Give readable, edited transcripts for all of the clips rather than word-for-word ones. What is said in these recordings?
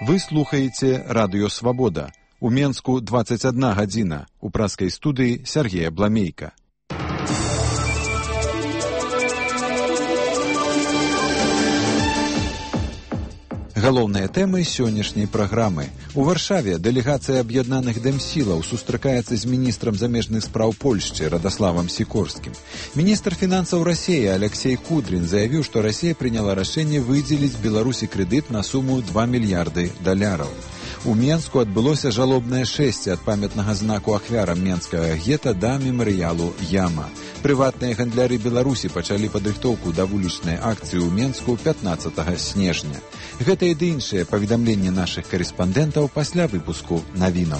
Вы слухаеце радыё «Свабода». У Менску 21 гадзіна. У праскай студыі Сергея Бламейка. Галоўныя тэмы сённяшняй праграмы. У Варшаве дэлегацыя аб'яднаных дэмсілаў сустракаецца з міністрам замежных спраў Польшчы Радаславам Сікорскім. Міністр фінансаў Расіі Алексей Кудрин заявіў, што Расія прыняла рашэнне выдзеліць Беларусі крэдыт на суму $2 мільярды. У Менску адбылося жалобнае шэсце ад памятнага знаку ахвярам менскага гета да мемарыялу Яма. Прыватныя гандляры Беларусі пачалі падрыхтоўку да вулічнай акцыі ў Менску 15 снежня. Гэта і ды іншыя паведамленні нашых карэспандэнтаў пасля выпуску навінаў.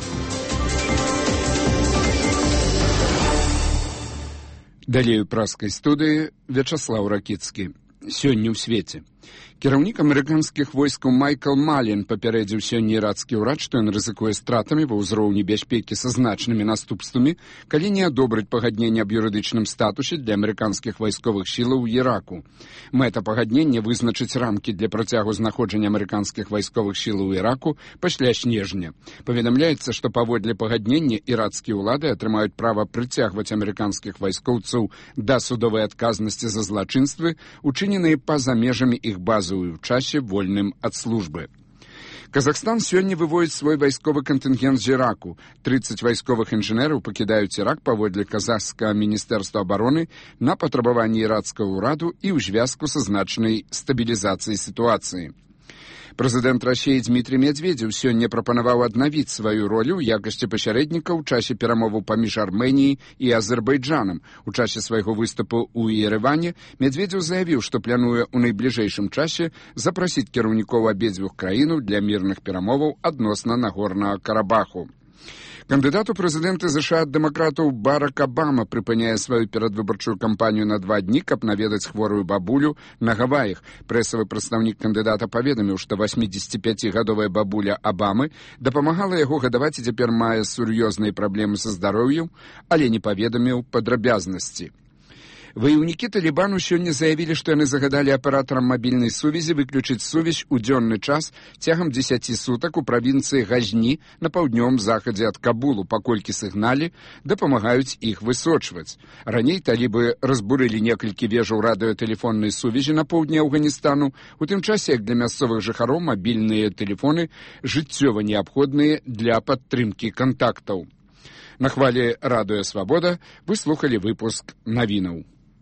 Далей у праскай студыі Вячаслаў Ракіцкі. Сёння ў свеце. Кіраўнік амерыканскіх войскаў Майкл Малін папярэдзіў сёння ірацкі ўрад, што ён рызыкуе стратамі ва ўзроўні бяспекі са значнымі наступствамі, калі не адобрыць пагадненне аб юрыдычным статусе для амерыканскіх вайсковых сілаў у Іраку. Мэта пагаднення вызначыць рамкі для працягу знаходжання амерыканскіх вайсковых сілаў у Іраку пасля снежня. Паведамляецца, што паводле пагаднення ірацкія ўлады атрымаюць права прыцягваць амерыканскіх вайскоўцаў да судовай адказнасці за злачынствы, учыненыя па-за межамі іх базы ў часе вольным ад службы. Казахстан сёння выводзіць свой вайсковы кантынгент з Іраку. 30 вайсковых інжынераў пакідаюць Ірак паводле казахскага міністэрства абароны на патрабаванні ірацкага ўраду і ў звязку са значнай стабілізацыяй сітуацыі. Прэзідэнт Расіі Дмітрий Медведзеў сёння прапанаваў аднавіць сваю ролю ў якасці пасярэдніка ў часе перамоваў паміж Арменіяй і Азербайджанам. У часе свайго выступу ў Ереване Медведзеў заявіў, што плануе ў найбліжэйшым часе запрасіць кіраўнікоў абедзвюх краінаў для мірных перамоваў адносна Нагорнага Карабаху. Кандыдат у прэзідэнты ЗША ад дэмакратаў Барак Абама прыпыняе сваю перадвыбарчую кампанію на 2 дні, каб наведаць хворую бабулю на Гаваях. Прэсавы прадстаўнік кандыдата паведаміў, што 85-гадовая бабуля Абамы дапамагала яго гадаваць і цяпер мае сур'ёзныя праблемы са здароўем, але не паведаміў падрабязнасці. Ваяўнікі Талібану сёння заявілі, што яны загадалі аператарам мабільнай сувязі выключыць сувязь у дзённы час цягам 10 сутак у правінцыі Газні на паўднёвым захадзе ад Кабулу, паколькі сігналі дапамагаюць іх высочваць. Раней талібы разбурылі некалькі вежаў радыётэлефоннай сувязі на поўдні Афганістану, у тым часе, як для мясцовых жыхароў мабільныя тэлефоны жыццёва неабходныя для падтрымкі кантактаў. На хвалі радыё «Свабода» вы слухалі выпуск навінаў.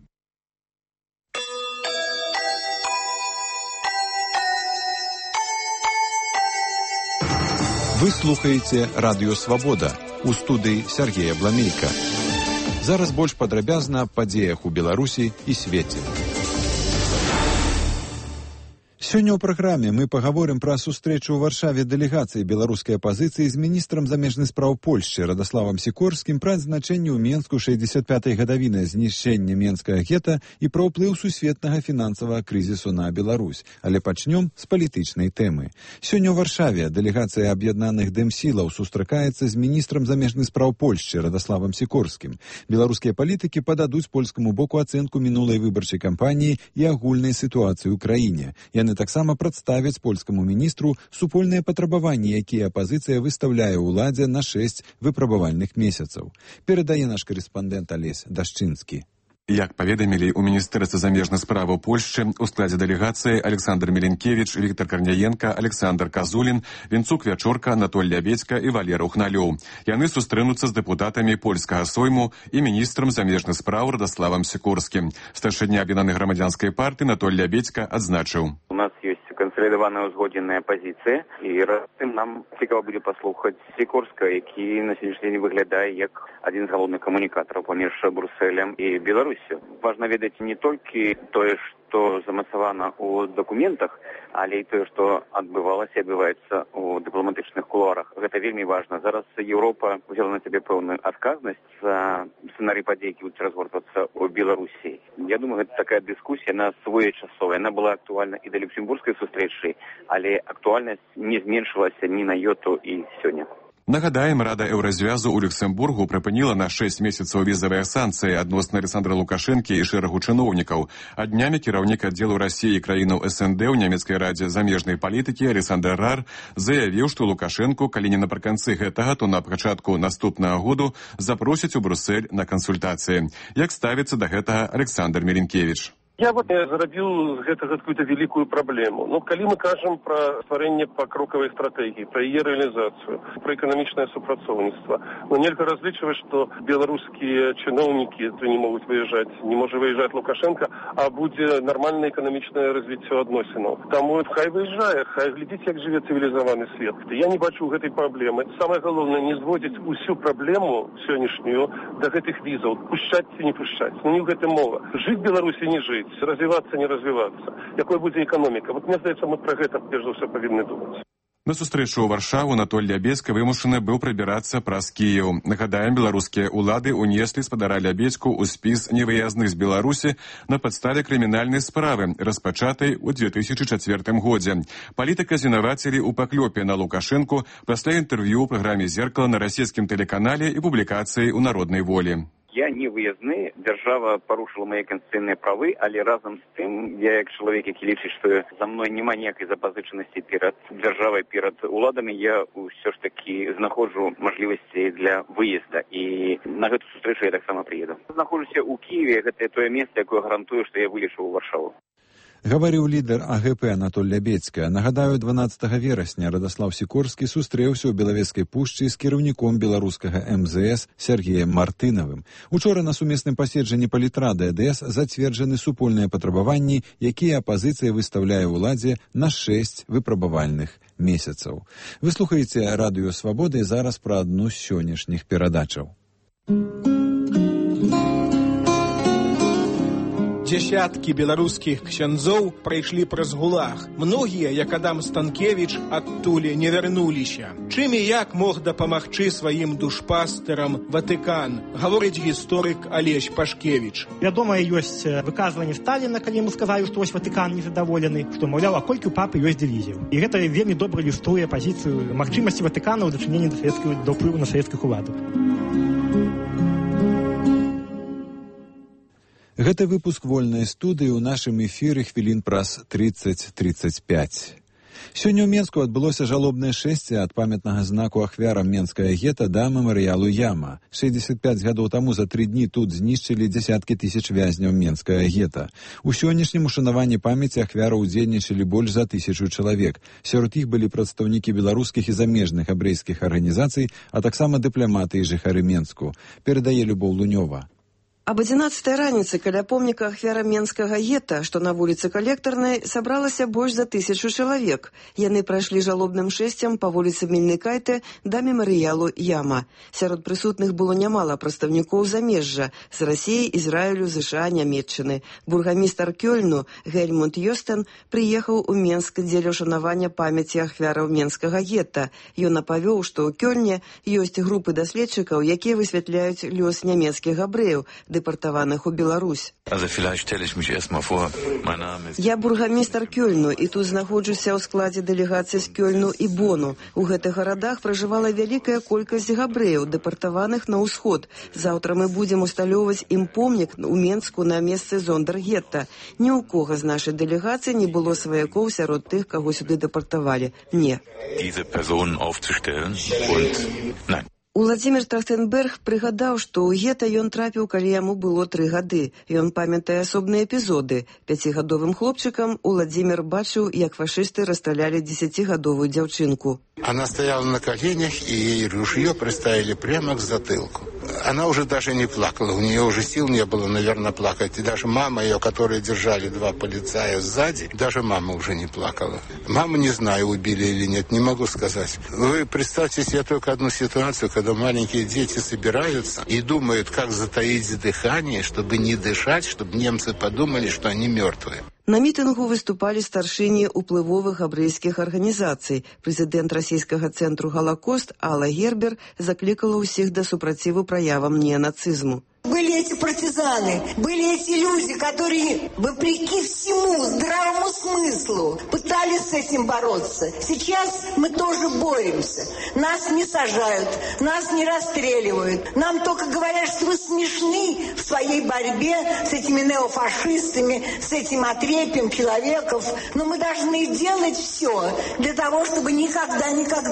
Вы слухаеце радыё «Свабода». У студыі Сергея Бламейка. Зараз больш падрабязна аб падзеях у Беларусі і свеце. Сёння ў праграме мы пагаворым пра сустрэчу ў Варшаве дэлегацыі беларускай апазіцыі з міністрам замежных спраў Польшчы Радаславам Сікорскім пра адзначэнне ў Менску 65-й гадавіны знішчэння менскага гета і пра ўплыў сусветнага фінансавага крызісу на Беларусь. Але пачнём з палітычнай тэмы. Сёння ў Варшаве дэлегацыя аб'яднаных дэмсілаў сустракаецца з міністрам замежных спраў Польшчы Радаславам Сікорскім. Беларускія палітыкі пададуць польскаму боку ацэнку мінулай выбарчай кампаніі і агульнай сітуацыі ў краіне. Яны таксама прадставяць польскаму міністру супольныя патрабаванні, якія апазіцыя выстаўляе ўладзе на 6 выпрабавальных месяцаў. Перадае наш карэспандэнт Алесь Дашчынскі. Як паведамілі ў Міністэрстве замежных справаў Польшчы, у складзе дэлегацыі Александр Меленкевіч, Віктор Карняенка, Александр Казулін, Вінцук Вячорка, Анатоль Лябедзька і Валера Ухналёў. Яны сустрэнуцца з дэпутатамі польскага сойму і міністрам замежных спраў Радаславам Сікорскім. Старшыня аб'яднанай грамадзянскай партыі Анатоль Лябедзька адзначыў: У нас ёсць кансалідаваная узгодненая пазіцыя, і разам нам цікава будзе паслухаць Сікорска, які на сённяшні дзень выглядае як адзін з галоўных камунікатараў паміж Брусэлем і Беларусю. Важна ведаць не толькі тое, што замацавана ў дакументах, але і тое, што адбывалася і адбываецца ў дыпламатычных кулуарах. Гэта вельмі важна. Зараз Еўропа взяла на сябе пэўную адказнасць за сцэнарый падзей, які будуць разгортвацца ў Беларусі. Я думаю, гэта такая дыскусія, яна своечасовая. Яна была актуальна і да люксембургскай сустрэчы, але актуальнасць не зменшылася ні на йоту і сёння. Нагадаем, Рада Еўразвязу ў Люксембургу прыпыніла на 6 месяцаў візавыя санкцыі адносна Александра Лукашэнкі і шэрагу чыноўнікаў. А днямі кіраўнік аддзелу Расіі і краінаў СНД ў нямецкай радзе замежнай палітыкі Александр Рар заявіў, што Лукашэнку, калі не напрыканцы гэтага, то на пачатку наступнага году запросяць у Брусэль на кансультацыі. Як ставіцца да гэтага Александр Меленкевич? Я зрабіў з гэтага какую-то великую праблему. Калі мы кажам пра стварэнне пакрокавай стратэгіі, пра яе рэалізацыю, пра эканамічнае супрацоўніцтва, нельга разлічваць, што беларускія чыноўнікі не могуць выязджаць, не можа выязджаць Лукашенко, а будзе нармальнае эканамічнае развіццё адносінаў. Таму хай выязджае, хай глядзіць, як жыве цывілізаваны свет. Я не бачу гэтай праблемы. Самае галоўнае, не зводзіць усю праблему сённяшнюю да гэтых візаў. Пушчаць ці не пушчаць. Не ў гэтым мова. Жыць Беларусі не жыць. Развиваться, не развиваться. Якой будзе экономіка? Мне здаецца, мы пра гэта перш за ўсё павінны думаць. На сустрэчу ў Варшаву Анатоль Лябедзька вымушаны быў прабірацца праз Кіеў. Нагадаем, беларускія ўлады ўнеслі спадара Лябедзьку ў спіс невыязных з Беларусі на падставе крымінальнай справы, распачатай у 2004 годзе. Палітыка звінавацілі ў паклёпе на Лукашэнку пасля інтэрв'ю ў праграме «Зеркало» на расійскім тэлеканале і публікацыі ў «Народнай волі». Я не выязны, дзяржава парушыла мае канстытуцыйныя правы, але разам з тым, я як чалавек, які лічыць, што за мной няма ніякай запазычанасці перад дзяржавай, перад уладамі, я ўсё ж такі знаходжу мажлівасці для выезда. І на гэту сустрэчу я таксама прыеду. Знаходжуся ў Кіеве, гэта тое месца, якое гарантуе, што я вылечу ў Варшаву. Гаварыў лідар АГП Анатоль Лябедзька. Нагадаю, 12 верасня Радаслаў Сікорскі сустрэўся ў Белавежскай пушчы з кіраўніком беларускага МЗС Сергеем Мартынавым. Учора на сумесным паседжанні палітрады ЭДС зацверджаны супольныя патрабаванні, якія апазіцыя выстаўляе ўладзе на 6 выпрабавальных месяцаў. Вы слухаеце Радыё Свабоды, зараз пра адну з сённяшніх перадачаў. Дзясяткі беларускіх ксяндзоў прайшлі праз ГУЛАГ. Многія, як Адам Станкевіч, адтуль не вярнуліся. Чым і як мог дапамагчы сваім душпастарам Ватыкан, гаворыць гісторык Алесь Пашкевіч. Вядома, ёсць выказванне Сталіна, калі яму сказалі, што вось Ватыкан незадаволены, што, маўляў, а колькі ў папы ёсць дывізіяў. І гэта вельмі добра ілюструе пазіцыю магчымасці Ватыкана ў дачыненні да ўплыву на савецкіх уладаў. Гэта выпуск вольнай студыі. У нашым эфіры хвілін праз 30-35. Сёння ў Менску адбылося жалобнае шэсце ад памятнага знаку ахвярам Менскага гета да мемарыялу Яма. 65 гадоў таму за 3 дні тут знішчылі дзясяткі тысяч вязняў Менскага гета. У сённяшнім ушанаванні памяці ахвяраў удзельнічалі больш за 1000 чалавек. Сярод іх былі прадстаўнікі беларускіх і замежных габрэйскіх арганізацый, а таксама дыпламаты і жыхары Менску. Перадае Любоў Лунёва. Об 11 раніцы каля помніка ахвярам Менскага гета, што на вуліцы Калектарнай, сабралася больш за 1000 чалавек. Яны прайшлі жалобным шэсцем па вуліцы Мельнікайте да мемарыялу Яма. Сярод прысутных было нямала прадстаўнікоў замежжа з Расіі, Ізраілю, ЗША, Нямецчыны. Бургамістр Кёльну Гельмунт Йостен прыехаў у Менск дзеля ўшанавання памяці ахвяраў Менскага гета. Ён апавёў, што ў Кёльне ёсць групы даследчыкаў, якія высвятляюць лёс нямецкіх габрэяў, депортованных у Беларусь. Я бургамістр Кёльну, і тут знаходжуся ў складзе дэлегацыі з Кёльну і Бону. У гэтых гарадах пражывала вялікая колькасць габрэяў, департаваных на ўсход. Заўтра мы будзем усталёўваць ім помнік у Менску на месцы зондэргета. Ні ў кога з нашай дэлегацыі не было сваякоў сярод тых, каго сюды департавалі. Не. Уладзімір Трахтенберг прыгадаў, што ў гета ён трапіў, калі яму было 3 гады. Ён памятае асобныя эпізоды. 5гадовым хлопчыкам Уладзімір бачыў, як фашысты расстралялі 10гадовую дзяўчынку. Она стояла на коленях, и ей ружье приставили прямо к затылку. Она уже даже не плакала, у нее уже сил не было, наверное, плакать. И даже мама ее, которую держали 2 полицая сзади, даже мама уже не плакала. Маму не знаю, убили или нет, не могу сказать. Вы представьте себе только одну ситуацию, когда маленькие дети собираются и думают, как затаить дыхание, чтобы не дышать, чтобы немцы подумали, что они мертвые. На мітынгу выступалі старшыні ўплывовых габрэйскіх арганізацый. Прэзідэнт расійскага цэнтру «Галакост» Алла Гербер заклікала ўсіх да супраціву праявам неанацызму. Были эти партизаны, были эти люди, которые, вопреки всему здравому смыслу, пытались с этим бороться. Сейчас мы тоже боремся. Нас не сажают, нас не расстреливают. Нам только говорят, что вы смешны в своей борьбе с этими неофашистами, с этим отрепьем человеков. Но мы должны делать все для того, чтобы никогда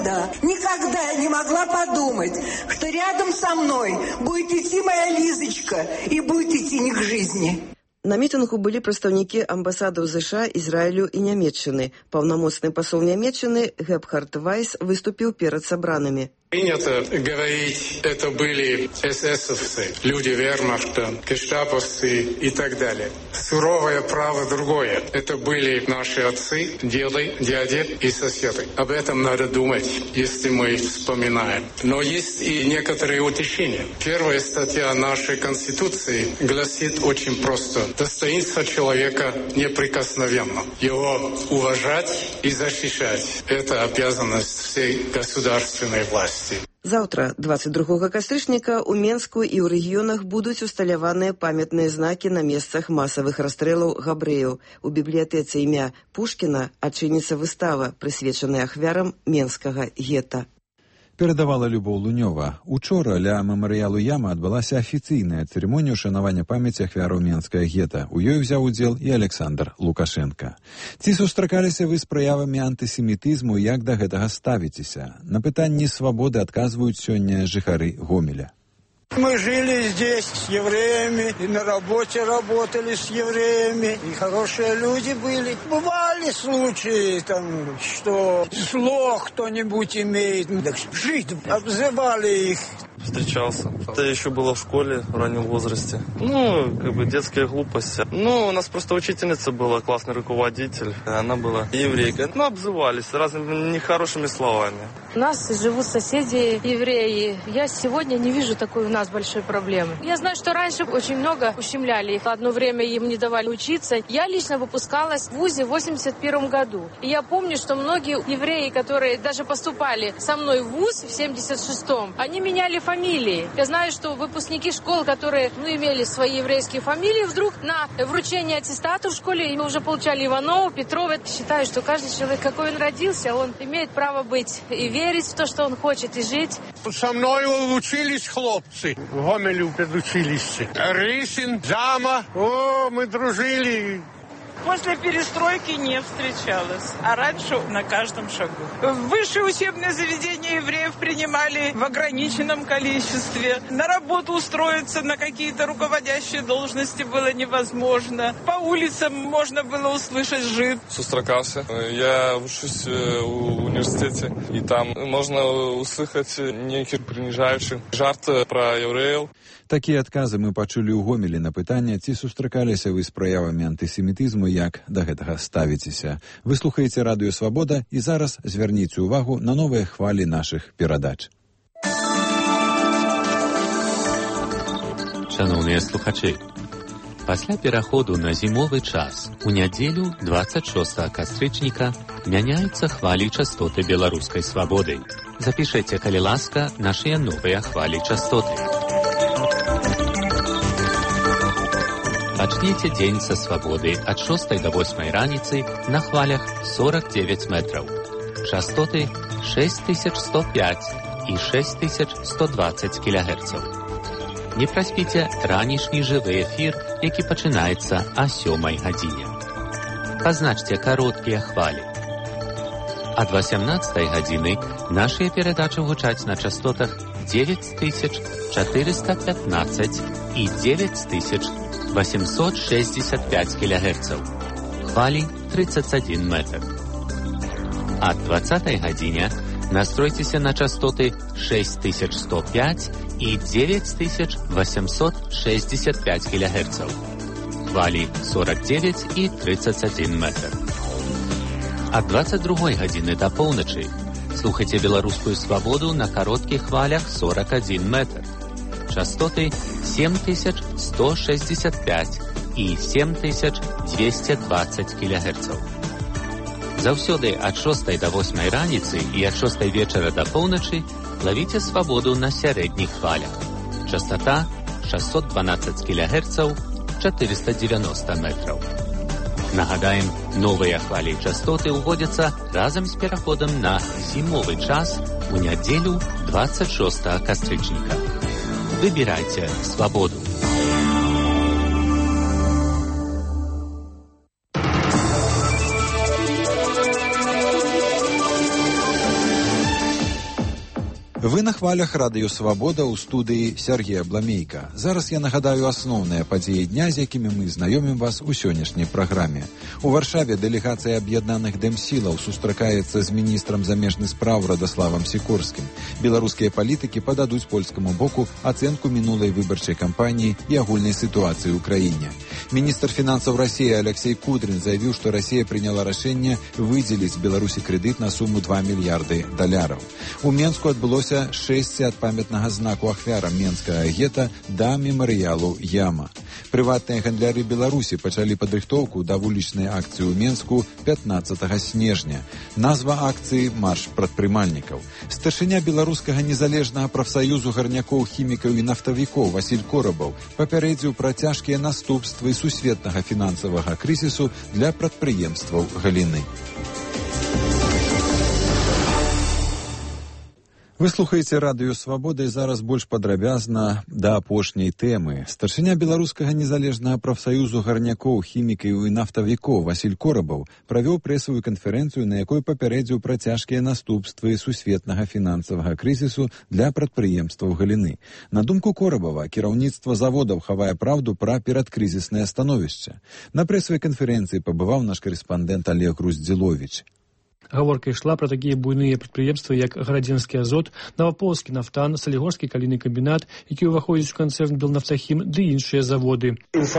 я не могла подумать, что рядом со мной будет идти моя Лизочка и будет идти не к жизни. На мітингу былі прадстаўнікі амбасадаў ЗША, Ізраілю і Нямецчыны. Паўнамоцны пасол Нямецчыны Гебхард Вайс выступіў перад сабранымі. Принято говорить, это были эсэсовцы, люди вермахта, гестаповцы и так далее. Суровое право другое. Это были наши отцы, деды, дяди и соседи. Об этом надо думать, если мы вспоминаем. Но есть и некоторые утешения. Первая статья нашей Конституции гласит очень просто. Достоинство человека неприкосновенно. Его уважать и защищать. Это обязанность всей государственной власти. Заўтра, 22 кастрычніка, у Менску і ў рэгіёнах будуць усталяваныя памятныя знакі на месцах масавых расстрэлаў габрэяў. У бібліятэцы імя Пушкіна адчыніцца выстава, прысвечаная ахвярам менскага гета. Перадавала Любоў Лунёва. Учора ля мемарыялу Яма адбылася афіцыйная цырымонія ўшанавання памяці ахвяраў менскага гета. У ёй узяў удзел і Александр Лукашенко. Ці сустракаліся вы з праявамі антысемітызму, як да гэтага ставіцеся? На пытанні свабоды адказваюць сёння жыхары Гомеля. Мы жили здесь с евреями, и на работе работали с евреями, и хорошие люди были. Бывали случаи, там, что зло кто-нибудь имеет, так жить, обзывали их. Встречался. Это еще было в школе в раннем возрасте. Детская глупость. У нас просто учительница была, классный руководитель. Она была еврейка. Обзывались разными нехорошими словами. У нас живут соседи евреи. Я сегодня не вижу такой у нас большой проблемы. Я знаю, что раньше очень много ущемляли их. Одно время им не давали учиться. Я лично выпускалась в ВУЗе в 81 году. И я помню, что многие евреи, которые даже поступали со мной в ВУЗ в 76-м, они меняли фамилии. Я знаю, что выпускники школ, которые имели свои еврейские фамилии, вдруг на вручение аттестата в школе уже получали Иванова, Петрова. Считаю, что каждый человек, какой он родился, он имеет право быть и верить в то, что он хочет, и жить. Со мной учились хлопцы в Гомелю педучилище. Рысин, Зама. Мы дружили. После перестройки не встречалась, а раньше на каждом шагу. Высшие учебные заведения евреев принимали в ограниченном количестве. На работу устроиться на какие-то руководящие должности было невозможно. По улицам можно было услышать жид. Сустракался. Я учусь в университете, и там можно услышать некие принижающие жарты про евреев. Такія адказы мы пачулі ў Гомелі на пытанне, ці сустракаліся вы з праявамі антысемітызму, як да гэтага ставіцеся. Вы слухаеце Радыё Свабода, і зараз звярніце ўвагу на новыя хвалі нашых перадач. Шановныя слухачы, пасля пераходу на зімовы час у нядзелю 26 кастрычніка мяняюцца хвалі частоты беларускай свабоды. Запішыце, калі ласка, нашыя новыя хвалі частоты. Пачніце дзень са свабоды ад 6 до 8 раніцы на хвалях 49 метраў. Частоты 6105 і 6120 кГц. Не праспіце ранішні жывы эфір, які пачынаецца о 7 гадзіне. Пазначце кароткія хвалі. Ад 18 гадзіны нашыя перадачы гучаць на частотах 9415 і 9865 кГц. Хвалі 31 метр. Ад 20 гадзіне настройцеся на частоты 6105 і 9865 кГц. Хвалі 49 і 31 метр. Ад 22 гадзіны да поўначы слухайце беларускую свабоду на кароткіх хвалях 41 метр. Частоты 7165 і 7220 кГц. Заўсёды ад 6 до 8 раніцы і ад 6 вечара да поўначы лавіце свабоду на сярэдніх хвалях. Частота 612 кГц 490 метраў. Нагадаем, новыя хвалі частоты ўводзяцца разам з пераходам на зімовы час у нядзелю 26 кастрычніка. Выбірайце свабоду. Вы на хвалях радыё «Свабода» ў студыі Сергея Бламейка. Зараз я нагадаю асноўныя падзеі дня, з якімі мы знаёмім вас у сённяшняй праграме. У Варшаве дэлегацыя аб'яднаных дэмсілаў сустракаецца з міністрам замежных спраў Радаславам Сікорскім. Беларускія палітыкі пададуць польскаму боку ацэнку мінулай выбарчай кампаніі і агульнай сітуацыі ў краіне. Міністр фінансаў Расіі Алексей Кудрин заявіў, што Расія прыняла рашэнне выдзеліць Беларусі крэдыт на суму $2 мільярды. У Менску адбылося шэсце ад памятнага знаку ахвярам менскага гета да мемарыялу Яма. Прыватныя гандляры Беларусі пачалі падрыхтоўку да вулічнай акцыі ў Менску 15 снежня. Назва акцыі «Марш прадпрымальнікаў». Старшыня беларускага незалежнага прафсаюзу гарнякоў, хімікаў і нафтавікоў Васіль Корабаў папярэдзіў пра цяжкія наступствы сусветнага фінансавага крызісу для прадпрыемстваў галіны. Вы слухаеце радыё «Свабода» і зараз больш падрабязна да апошняй тэмы. Старшыня беларускага незалежнага прафсаюзу гарнякоў, хімікаў і нафтавікоў Васіль Корабаў правёў прэсавую канферэнцыю, на якой папярэдзіў пра цяжкія наступствы сусветнага фінансавага крызісу для прадпрыемстваў галіны. На думку Корабава, кіраўніцтва заводаў хавае праўду пра перадкрызіснае становішча. На прэсавай канферэнцыі пабываў наш карэспандэнт Олег Груздзіловіч. Гаворка ішла пра такія буйныя прадпрыемствы, як Гарадзенскі азот, Новаполскі нафтан, Салігорскі калійны камбінат, які ўваходзіць у канцэрн Белнафтахім, ды іншыя заводы.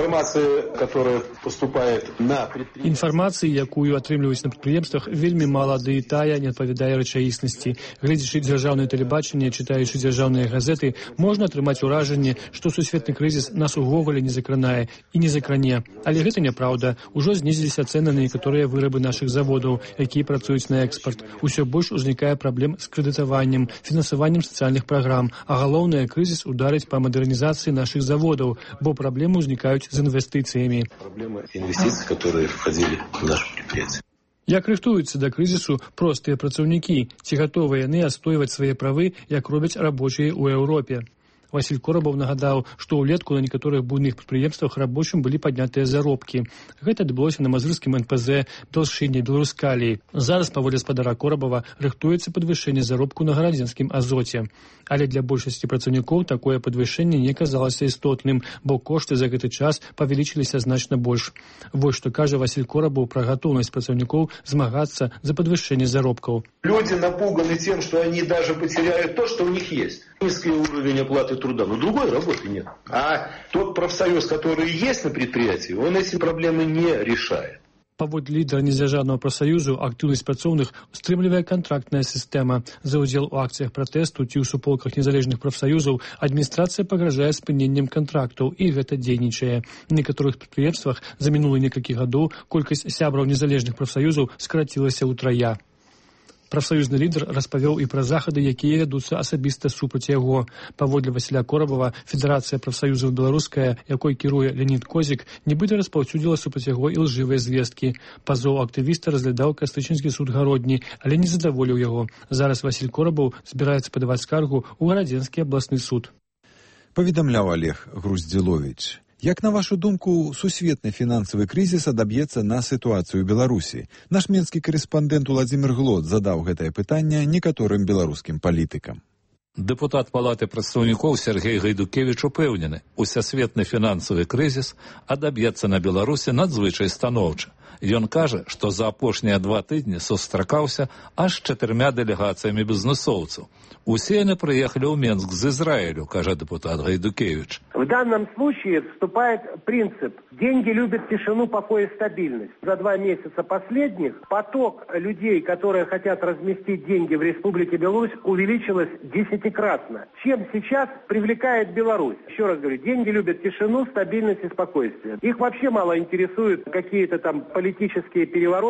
Інфармацыі, якую атрымліваюць на прадпрыемствах, вельмі мала, ды і тая не адпавядае рэчаіснасці. Гледзячы дзяржаўнае тэлебачанне, чытаючы дзяржаўныя газеты, можна атрымаць уражанне, што сусветны крызіс нас увогуле не закранае і не закране. Але гэта няпраўда. Ужо знізіліся цэны на некаторыя вырабы нашых заводаў, якія працуюць на экспорт. Усё больш узнікае праблем з крэдытаваннем, фінансаваннем сацыяльных праграм, а галоўнае, крызіс ударыць па мадэрнізацыі нашых заводаў, бо праблемы ўзнікаюць з інвестыцыямі. Праблема інвестыцый, которые входили в наше предприятие. Як рыхтуюцца да крызісу простыя працаўнікі? Ці гатовыя яны адстойваць свае правы, як робяць рабочыя ў Еўропе? Васіль Корабаў нагадаў, што ўлетку на некаторых буйных прадпрыемствах рабочым былі паднятыя заробкі. Гэта адбылося на мазырскім НПЗ, Белшыне, Беларускаліі. Зараз, паводле спадара Корабава, рыхтуецца падвышэнне заробку на Гарадзенскім азоце. Але для большасці працаўнікоў такое падвышэнне не казалася істотным, бо кошты за гэты час павялічыліся значна больш. Вось што кажа Васіль Корабаў пра гатоўнасць працаўнікоў змагацца за падвышэнне заробкаў. Люди напуганы тем, что они даже потеряют то, что у них есть. Низкий уровень оплаты труда, но другой работы нет. А тот профсоюз, который есть на предприятии, он эти проблемы не решает. Паводле лідара незалежнага прафсаюзу, актыўнасць працоўных стрымлівае кантрактная сістэма. За ўдзел у акцыях пратэсту ці ў суполках незалежных прафсаюзаў адміністрацыя пагражае спыненнем кантрактаў, і гэта дзейнічае. На некаторых прадпрыемствах за мінулыя некалькі гадоў колькасць сябраў незалежных прафсаюзаў скарацілася ўтрая. Прафсаюзны лідар распавёў і пра захады, якія вядуцца асабіста супраць яго. Паводле Васіля Корабава, Федэрацыя прафсаюзаў беларуская, якой кіруе Леонід Козік, нібыта распаўсюдзіла супраць яго і лжывыя звесткі. Пазоў актывіста разглядаў Кастрычніцкі суд Гародні, але не задаволіў яго. Зараз Васіль Корабаў збіраецца падаваць скаргу ў Гарадзенскі абласны суд. Паведамляў Олег Груздзіловіч. Як, на вашу думку, сусветны фінансавы крызіс адаб'ецца на сітуацыю Беларусі? Наш менскі карэспандэнт Уладзімір Глод задаў гэтае пытанне некаторым беларускім палітыкам. Дэпутат Палаты прадстаўнікоў Сергей Гайдукевіч упэўнены, усесветны фінансавы крызіс адаб'ецца на Беларусі надзвычай станоўча. Ён кажа, што за апошнія 2 тыдні сустракаўся аж 4 дэлегацыямі бізнесоўцаў. Усе яны прыехалі ў Менск з Израилю, кажа депутат Гайдукевич. В данном случае вступает принцип «деньги любят тишину, покой и стабильность». За 2 месяца последних поток людей, которые хотят разместить деньги в Республике Беларусь, увеличилось 10-кратно. Чем сейчас привлекает Беларусь? Еще раз говорю, деньги любят тишину, стабильность и спокойствие. Их вообще мало интересуют какие-то там политические перевороты.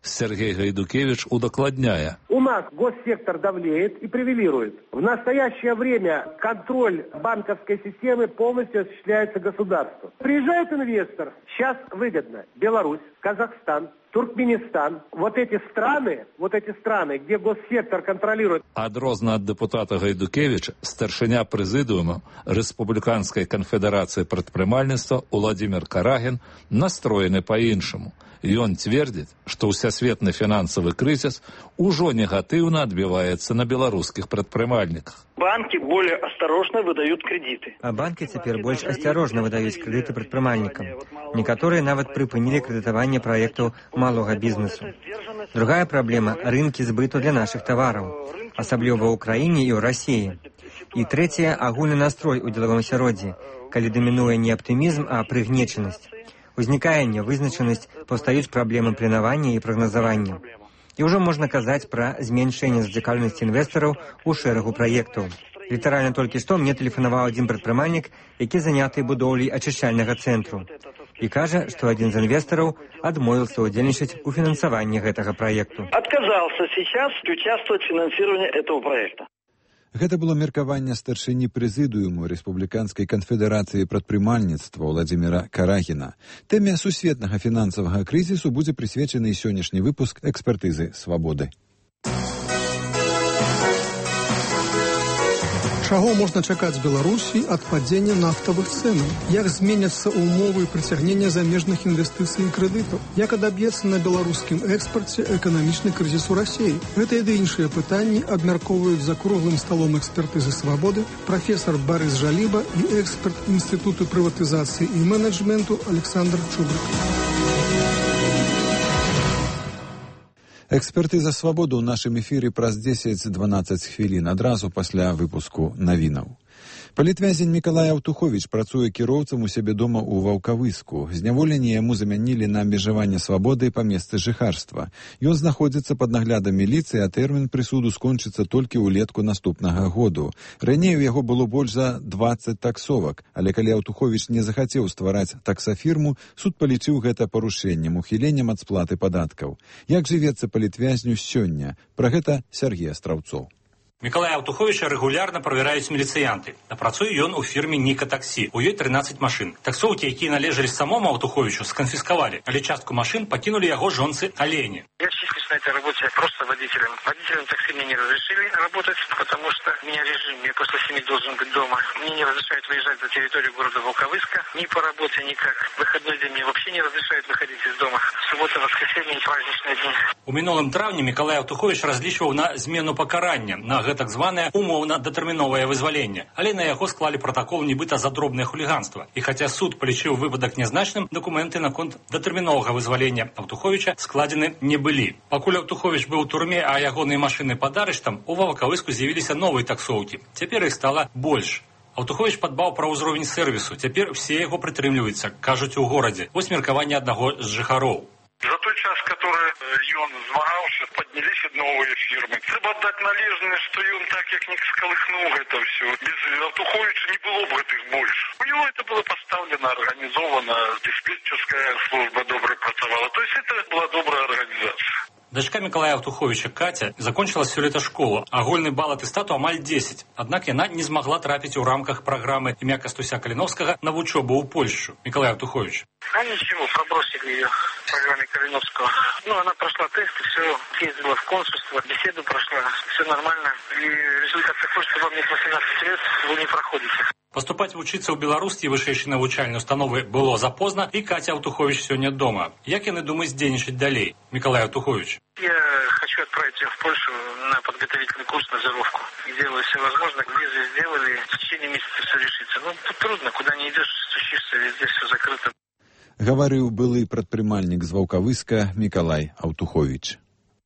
Сергей Гайдукевич удокладняе. У нас госсектор давлеет и превалирует. В настоящее время контроль банковской системы полностью осуществляется государством. Приезжает инвестор, сейчас выгодно. Беларусь, Казахстан, Туркменистан. Вот эти страны, где госсектор контролирует. Адрозна ад депутата Гайдукевича, старшыня прэзідыума Рэспубліканскай канфедэрацыі прадпрымальніцтва Уладзімір Карагін настроены па-іншаму. Ён цвердзіць, што ўсясветны фінансавы крызіс ужо негатыўна адбіваецца на беларускіх прадпрымальніках. Банки более осторожно выдают кредиты. А банки теперь больше осторожно выдают кредиты предпринимателям. Некоторые нават припынили кредитование проектов малого бизнесу. Другая проблема – рынки сбыту для наших товаров, особливо в Украине и в России. И третья – агульный настрой у деловом асяроддзі, калі доминуе не оптимизм, а прыгнечанасць. Узнікае нявызначанасць, паўстаюць праблемы планавання і прагназавання. І ўжо можна казаць пра зменшэнне зацікаўленасці інвестараў у шэрагу праектаў. Літаральна толькі што мне тэлефанаваў адзін прадпрымальнік, які заняты будоўляй ачышчальнага цэнтру. І кажа, што адзін з інвестараў адмовіўся ўдзельнічаць у фінансаванні гэтага праекту. Отказался сейчас участвовать в финансировании этого проекта. Гэта было меркаванне старшыні прэзідыуму Рэспубліканскай канфедэрацыі прадпрымальніцтва Уладзіміра Карагіна. Тэме сусветнага фінансавага крызісу будзе прысвечаны і сённяшні выпуск экспертызы «Свабоды». Чаго можна чакаць Беларусі ад падзення нафтавых цэнаў? Як зменяцца ўмовы прыцягнення замежных інвестыцый і крэдытаў? Як адаб'ецца на беларускім экспарце эканамічны крызіс у Расіі? Гэта і іншыя пытанні абмяркоўваюць за круглым сталом экспертызы «Свабоды» прафесар Барыс Жаліба і эксперт Інстытуту прыватызацыі і менеджменту Александр Чубрык. Экспертыза «Свабоды» ў нашым эфіры праз 10-12 хвілін, адразу пасля выпуску навінаў. Палітвязень Мікалай Аўтуховіч працуе кіроўцам у сябе дома ў Ваўкавыску. Зняволенне яму замянілі на абмежаванне свабоды па месцы жыхарства. Ён знаходзіцца пад наглядам міліцыі, а тэрмін прысуду скончыцца толькі ўлетку наступнага году. Раней у яго было больш за 20 таксовак, але калі Аўтуховіч не захацеў ствараць таксафірму, суд палічыў гэта парушэннем, ухіленнем ад сплаты падаткаў. Як жывецца палітвязню сёння? Пра гэта Сергей Астраўцоў. Мікалая Аўтуховіча рэгулярна правяраюць міліцыянты. Працуе ён у фірме «Ніка Таксі». У ёй 13 машын. Таксоўкі, якія належалі самому Аўтуховічу, сканфіскавалі, але частку машын пакінулі яго жонцы Алені. Я числюсь на этой работе просто водителем. Водителем такси мне не разрешили работать, потому что у меня режим, я после 7 должен быть дома. Мне не разрешают выезжать за территорию города Волковыска, ни по работе, никак. Выходной день мне вообще не разрешают выходить из дома. Суббота, воскресенье и праздничные дни. У мінулым траўні Мікалай Аўтуховіч разлічваў на змену пакарання, на так званае умоўна-датэрміновае вызваленне. Але на яго склалі пратакол нібыта за дробнае хуліганства. І хаця суд палічыў выпадак нязначным, дакументы наконт датэрміновага вызвалення Аўтуховіча складзены не былі. Пакуль Аўтуховіч быў у турме, а ягоныя машыны пад арыштам, у Ваўкавыску з'явіліся новыя таксоўкі. Цяпер іх стала больш. Аўтуховіч падбаў пра ўзровень сэрвісу. Цяпер все яго прытрымліваюцца, кажуць у горадзе. Вось меркаванне аднаго з жыхароў. За той час, который ён змагаўся, поднялись новые фирмы. Трэба отдать належное, что он так як не сколыхнул это все. Без Аўтуховича не было бы этих больше. У него это было поставлено, организовано, диспетчерская служба добро працавала. То есть это была добрая организация. Дачка Мікалая Аўтуховіча Каця закончыла сёлета школу. Агульны бал атэстату амаль 10. Аднак яна не змагла трапіць у рамках праграмы імя Кастуся Каліновскага на вучобу ў Польшу. Мікалай Аўтуховіч. А ничего, пробросили ее в программе Калиновского. Ну, она прошла тест, все, ездила в консульство, беседу прошла, все нормально. И результат такой, что вам нет 18 лет, вы не проходите. Паступаць вучыцца ў беларускія вышэйшай навучальнай установы было запозна, і Катя Аўтуховіч сёння дома. Як яны думаюць дзейнічаць далей? Мікалай Аўтуховіч. Я хочу отправить ее в Польшу на подготовительный курс, стажировку. Делаю все возможное, визу сделали, в течение месяца все решится. Ну, тут трудно, куда не идешь, стучишься, везде все закрыто. Гаварыў былы прадпрымальнік з Ваўкавыска Мікалай Аўтуховіч.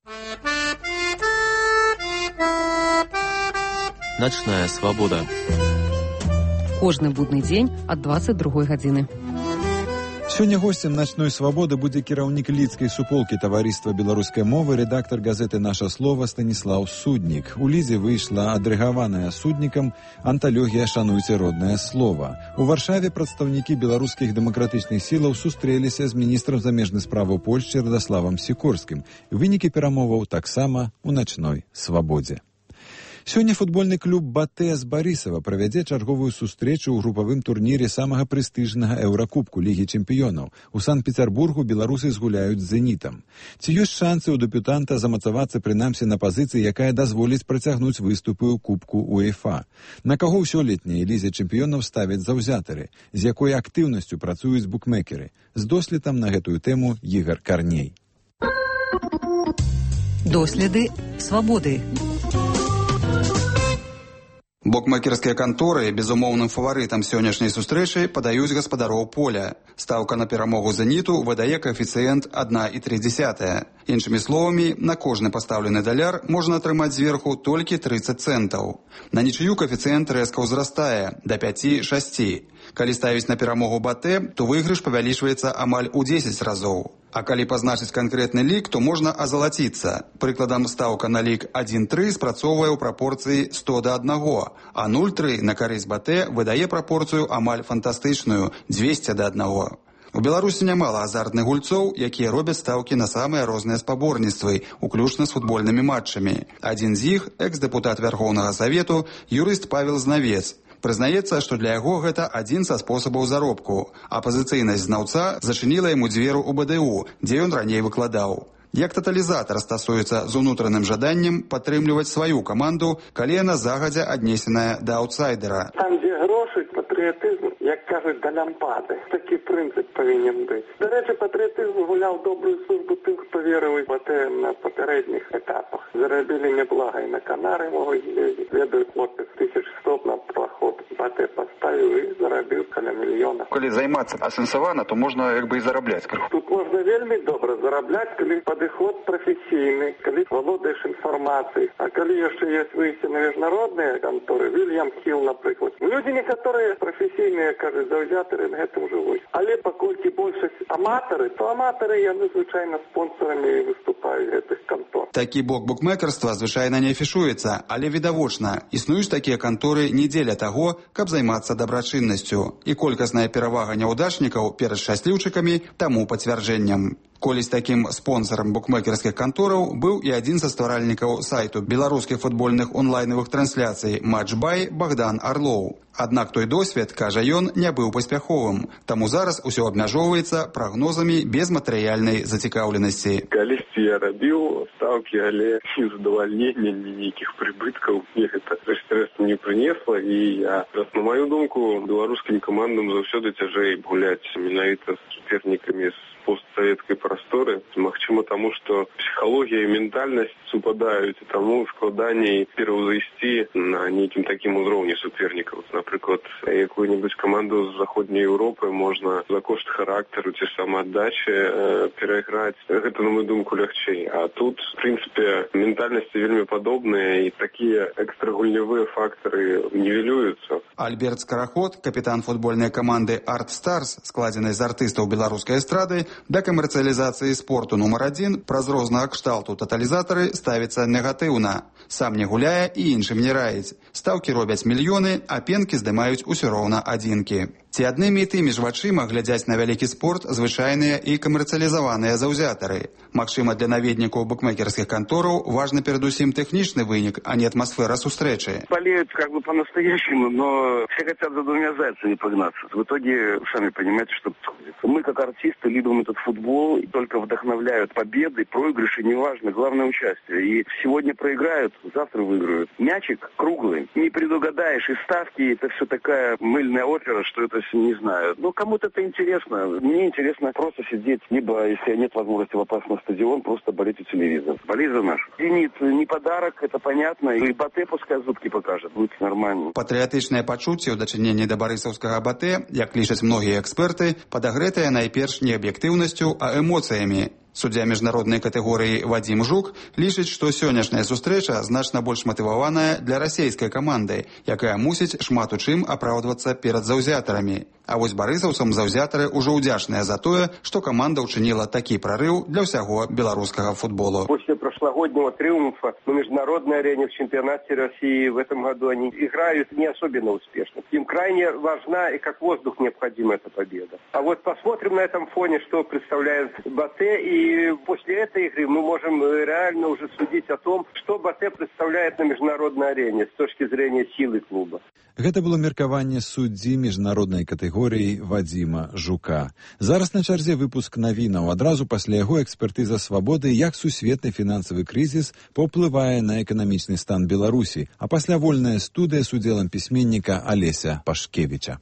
Начная свабода. Кожны будны дзень ад 22 гадзіны. Сёння гостем «Начной свободы» будзе кіраўнік лідскай суполкі таварыства беларускай мовы, рэдактар газеты «Наша слова» Станіслаў Суднік. У Лідзе выйшла адрэгаваная суднікам анталогія «Шануйце роднае слова». У Варшаве прадстаўнікі беларускіх дэмакратычных сілаў сустрэліся з міністрам замежных справаў Польшчы Радаславам Сікорскім. Вынікі перамоваў таксама у «Начной свабодзе». Сёння футбольны клуб «Батэ» з Барысава правядзе чарговую сустрэчу ў групавым турніры самага прэстыжнага еўракубку Лігі чэмпіёнаў. У Санкт-Пецярбургу беларусы згуляюць з «Зенітам». Ці ёсць шансы ў дэбютанта замацавацца прынамсі на пазіцыі, якая дазволіць працягнуць выступы ў кубку УЕФА? На каго ў сёлетняй Лізе чэмпіёнаў ставяць заўзятары? З якой актыўнасцю працуюць букмекеры? З доследам на гэтую тэму Ігар Карней. Доследы свабоды. Букмекерскія канторы безумоўным фаварытам сённяшняй сустрэчы падаюць гаспадароў поля. Стаўка на перамогу «Зеніту» выдае каэфіцыент 1,3. Іншымі словамі, на кожны пастаўлены даляр можна атрымаць зверху толькі 30 цэнтаў. На нічыю каэфіцыент рэзка ўзрастае да 5-6. Калі ставіць на перамогу «Батэ», то выйгрыш павялічваецца амаль у 10 разоў. А калі пазначыць канкрэтны лік, то можна азалаціцца. Прыкладам, стаўка на лік 1,3 спрацоўвае ў прапорцыі 100:1, а 0,3 на карысць «Батэ» выдае прапорцыю амаль фантастычную 200:1. У Беларусі нямала азартных гульцоў, якія робяць стаўкі на самыя розныя спаборніцтвы, уключна з футбольнымі матчамі. Адзін з іх – экс-дэпутат Вярхоўнага Савету, юрыст Павел Знавец. Прызнаецца, што для яго гэта адзін са спосабаў заробку. Апазіцыйнасць знаўца зачыніла яму дзверу ў БДУ, дзе ён раней выкладаў. Як таталізатар стасуецца з унутраным жаданнем падтрымліваць сваю каманду, калі яна загадзя аднесеная да аўтсайдера. Там, дзе грошы, патрыятызм, як кажуць, да лямпады. Такі прынцып павінен быць. До рэчы, патрыятызм гуляў добрую службу тым, хто верыў у БТ на папярэдніх этапах. Зарабілі неблага і на Канары могуць ездзіць. Ведаю, хлопец 1100 на праход БТ паставіў і зарабіў каля мільёна. Калі займацца асэнсавана, то можна як бы і зарабляць крыху. Тут можна вельмі добра зарабляць, калі падыход прафесійны, калі валодаеш інфармацыяй. А калі яшчэ ёсць выйсце на міжнародныя канторы, Вільям Хіл, напрыклад. Людзі некаторыя прафесійныя, кажуць, заўзятары на гэтым жывуць. Але паколькі большасць аматары, то аматары яны звычайна спонсорамі выступаюць гэтых кантор. Такі бок букмекерства звычайна не афішуецца, але відавочна, існуюць такія канторы не дзеля таго, каб займацца дабрачыннасцю. І колькасная перавага няўдачнікаў перад шчасліўчыкамі таму пацвярджэннем. Колісь такім спонсорам букмекерскіх кантораў быў і адзін са стваральнікаў сайту беларускіх футбольных онлайнавых трансляцый «Матчбай» Богдан Арлоў. Аднак той досвед, кажа ён, не быў паспяховым. Таму зараз усё абмяжоўваецца прагнозамі без матэрыяльнай зацікаўленасці. Калісьці я рабіў стаўкі, але ні задавальнення, ні нейкіх прыбыткаў мне гэта стрэсу не прынесла. І я, на маю думку, беларускім камандам заўсёды цяжэй гуляць менавіта з супернікамі з постсавецкай прасторы. Магчыма, таму, што псіхалогія і ментальнасць супадаюць, і таму складаней пераўзайсці на нейкім такім узроўні супернікаў. Напрыклад, якую-небудзь каманду з заходняй Еўропы можна за кошт характару ці самааддачы перайграць. Гэта, на мою думку, лягчэй. А тут, в прынцыпе, ментальнасці вельмі падобныя, і такія экстрагульнявыя фактары нівелююцца. Альберт Скараход, капітан футбольнай каманды «Арт Старс», складзенай з артыстаў беларускай эстрады, да камерцыялізацыі спорту нумар 1 праз рознага кшталту таталізатары ставіцца негатыўна. Сам не гуляе і іншым не раіць. Стаўкі робяць мільёны, а пенкі здымаюць усё роўна адзінкі. Ці аднымі і тымі ж вачыма глядзяць на вялікі спорт звычайныя і камерцыялізаваныя заўзятары. Магчыма, для наведнікаў букмекерскіх кантораў важны перадусім тэхнічны вынік, а не атмасфера сустрэчы. Болеют как бы по-настоящему, но все хотят за двумя зайцами погнаться. В итоге, сами понимаете, что происходит. Мы, как артисты, любим этот футбол, и только вдохновляют победы, проигрыши, неважно, главное участие. И сегодня проиграют, завтра выиграют. Мячик круглый, не предугадаешь, и ставки, это все такая мыльная опера, что это все не знаю. Но кому-то это интересно. Мне интересно просто сидеть, либо, если нет возможности попасть на стадион, просто болеть у телевизора. Болеть за наш. «Зенит» не подарок, это понятно. И «Батэ» пускай зубки покажет, будет нормально. Патрыятычнае пачуцце ў дачыненні да барысаўскага «Батэ», як лічаць многія эксперты, падагрэтае найперш не аб'ектыўнасцю, а эмоцыямі. Суддзя міжнароднай катэгорыі Вадзім Жук лічыць, што сённяшняя сустрэча значна больш матываваная для расійскай каманды, якая мусіць шмат у чым апраўдвацца перад заўзятарамі. А вось барысаўцам заўзятары ўжо ўдзячныя за тое, што каманда ўчыніла такі прарыў для ўсяго беларускага футболу. После прошлогоднего триумфа на международной арене в чемпионате России в этом году они играют не особенно успешно. Им крайне важна и как воздух необходима эта победа. А вот посмотрим на этом фоне, что представляет Батэ, и после этой игры мы можем реально уже судить о том, что Батэ представляет на международной арене с точки зрения силы клуба. Гэта было меркаванне суддзі міжнароднай катэгорыі Вадзіма Жука. Зараз на чарзе выпуск навінаў. Адразу пасля яго экспертыза «Свабоды», як сусветны фінансавы крызіс паўплывае на эканамічны стан Беларусі, а пасля вольная студыя з удзелам пісьменніка Алеся Пашкевіча.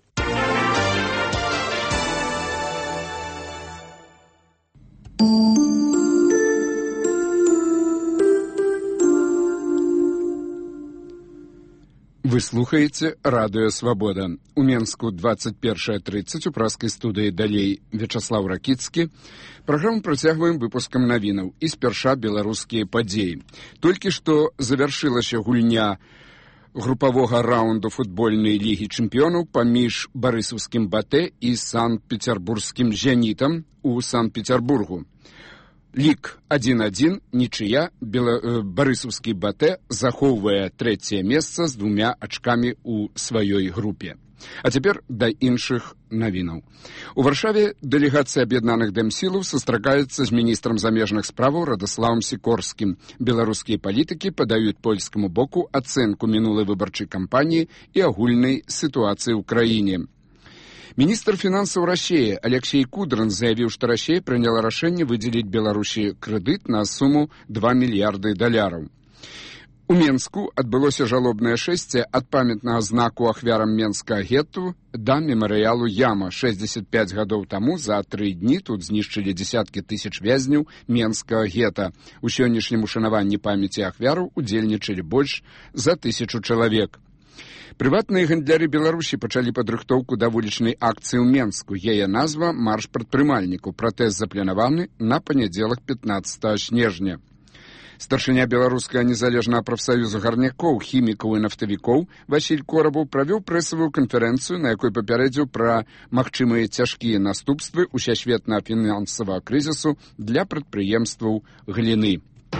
Вы слухаеце радыё «Свабода». У Менску 21:30 у праскай студыі далей Вячаслаў Ракіцкі. Праграму працягваем выпускам навінаў і спярша беларускія падзеі. Толькі што завяршылася гульня групавога раунду футбольнай лігі чэмпіёнаў паміж барысаўскім Батэ і санкт-пецярбургскім «Зенітам» у Санкт-Петербургу. Лік 1-1, нічыя, барысаўскі Батэ захоўвае трэцяе месца з 2 ачкамі ў сваёй групе. А цяпер да іншых навінаў. У Варшаве дэлегацыя аб'яднаных дэмсілаў сустракаецца з міністрам замежных справаў Радаславам Сікорскім. Беларускія палітыкі падаюць польскаму боку ацэнку мінулай выбарчай кампаніі і агульнай сітуацыі ў краіне. Міністр фінансаў Расіі Алексей Кудрин заявіў, што Расія прыняла рашэнне выдзеліць Беларусі крэдыт на суму $2 мільярды. У Менску адбылося жалобнае шэсце ад памятнага знаку ахвярам Менскага гету да мемарыялу Яма. 65 гадоў таму за 3 дні тут знішчылі дзесяткі тысяч вязняў Менскага гета. У сённяшнім ушанаванні памяці ахвяраў удзельнічалі больш за 1000 чалавек. Прыватныя гандляры Беларусі пачалі падрыхтоўку да вулічнай акцыі ў Менску. Яе назва «Марш прадпрымальнікаў». Пратэст запланаваны на панядзелак 15 снежня. Старшыня беларускага незалежнага прафсаюза гарнякоў, хімікаў і нафтавікоў Васіль Корабаў правёў прэсавую канферэнцыю, на якой папярэдзіў пра магчымыя цяжкія наступствы усесветнага фінансавага крызісу для прадпрыемстваў галіны.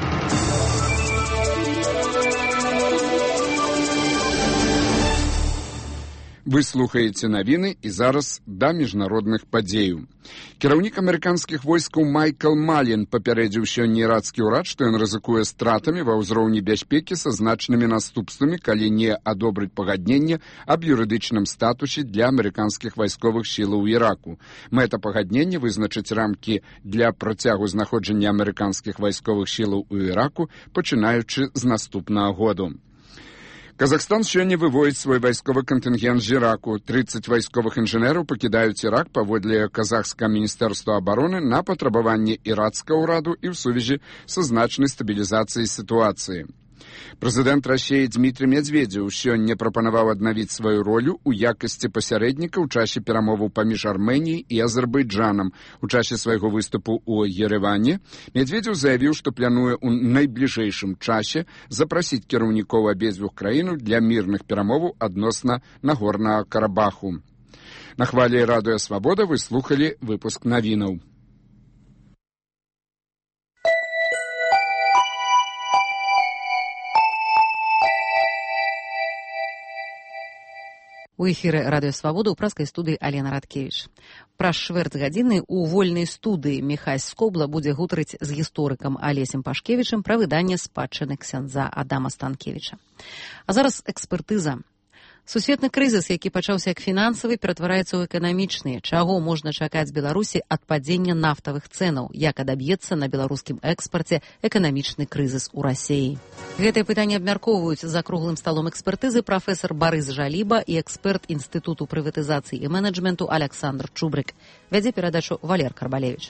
Вы слухаеце навіны і зараз да міжнародных падзеяў. Кіраўнік амерыканскіх войскаў Майкл Малін папярэдзіў сёння ірацкі ўрад, што ён рызыкуе стратамі ва ўзроўні бяспекі са значнымі наступствамі, калі не адобрыць пагадненне аб юрыдычным статусе для амерыканскіх вайсковых сілаў у Іраку. Мэта пагаднення вызначыць рамкі для працягу знаходжання амерыканскіх вайсковых сілаў у Іраку, пачынаючы з наступнага году. Казахстан сёння выводзіць свой вайсковы кантынгент з Іраку. 30 вайсковых інжынераў пакідаюць Ірак паводле казахскага міністэрства абароны на патрабаванне іракскага ўраду і ў сувязі са значнай стабілізацыяй сітуацыі. Прэзідэнт Расіі Дмітрий Медведзеў сёння прапанаваў аднавіць сваю ролю ў якасці пасярэдніка ў часе перамоваў паміж Арменіяй і Азербайджанам. У часе свайго выступу ў Ереване Медведзеў заявіў, што плануе ў найбліжэйшым часе запрасіць кіраўнікоў абедзвюх краінаў для мірных перамоваў адносна Нагорнага Карабаху. На хвалі радыё «Свабода» вы слухалі выпуск навінаў. У эфіры радыё «Свабода» ў праскай студыі Алена Радкевіч. Праз чвэрць гадзіны ў вольнай студыі Міхась Скобла будзе гутарыць з гісторыкам Алесем Пашкевічам пра выданне спадчыны ксяндза Адама Станкевіча. А зараз экспертыза. Сусветны крызіс, які пачаўся як фінансавы, ператвараецца ў эканамічны. Чаго можна чакаць Беларусі ад падзення нафтавых цэнаў? Як адаб'ецца на беларускім экспарце эканамічны крызіс у Расіі? Гэтае пытанне абмяркоўваюць за круглым сталом экспертызы прафесор Барыс Жаліба і эксперт Інстытуту прыватызацыі і менеджменту Александр Чубрык. Вядзе перадачу Валер Карбалевич.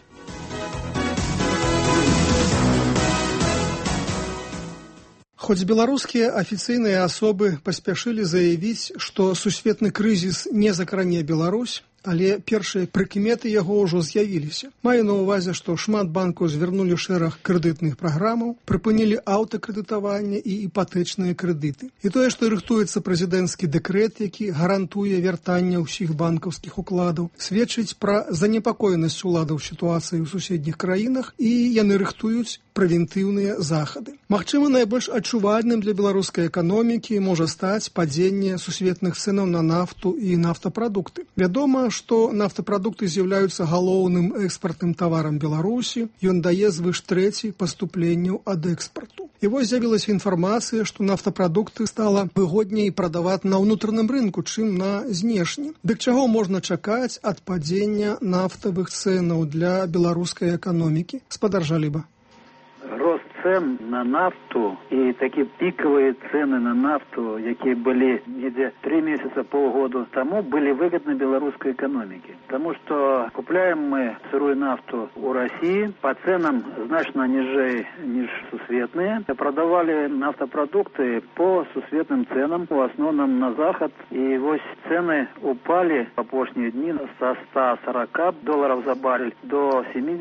Хоть белорусские официальные особы поспешили заявить, что сусветный кризис не закране Беларусь, але першыя прыкметы яго ўжо з'явіліся. Маю на ўвазе, што шмат банкаў звярнулі шэраг крэдытных праграмаў, прыпынілі аўтакрэдытаванне і іпатэчныя крэдыты. І тое, што рыхтуецца прэзідэнцкі дэкрэт, які гарантуе вяртанне ўсіх банкаўскіх укладаў, сведчыць пра занепакоенасць уладаў сітуацыі ў суседніх краінах, і яны рыхтуюць прэвентыўныя захады. Магчыма, найбольш адчувальным для беларускай эканомікі можа стаць падзенне сусветных цэнаў на нафту і нафтапрадукты. Вядома, што нафтапрадукты з'яўляюцца галоўным экспартным таварам Беларусі, ён дае звыш трэці паступленняў ад экспарту. І вось з'явілася інфармацыя, што нафтапрадукты стала выгодней прадаваць на ўнутраным рынку, чым на знешнім. Дык чаго можна чакаць ад падзення нафтавых цэнаў для беларускай эканомікі? Спадаржалі бы. Рост цен на нафту и такие пиковые цены на нафту, якія были где 3 месяца, полгода тому, были выгодны белорусской экономике. Потому что купляем мы сырую нафту у России по ценам значно ниже, ніж сусветные. Продавали нафтопродукты по сусветным ценам, в основном на Заход. И вот цены упали по последние дни со $140 за баррель до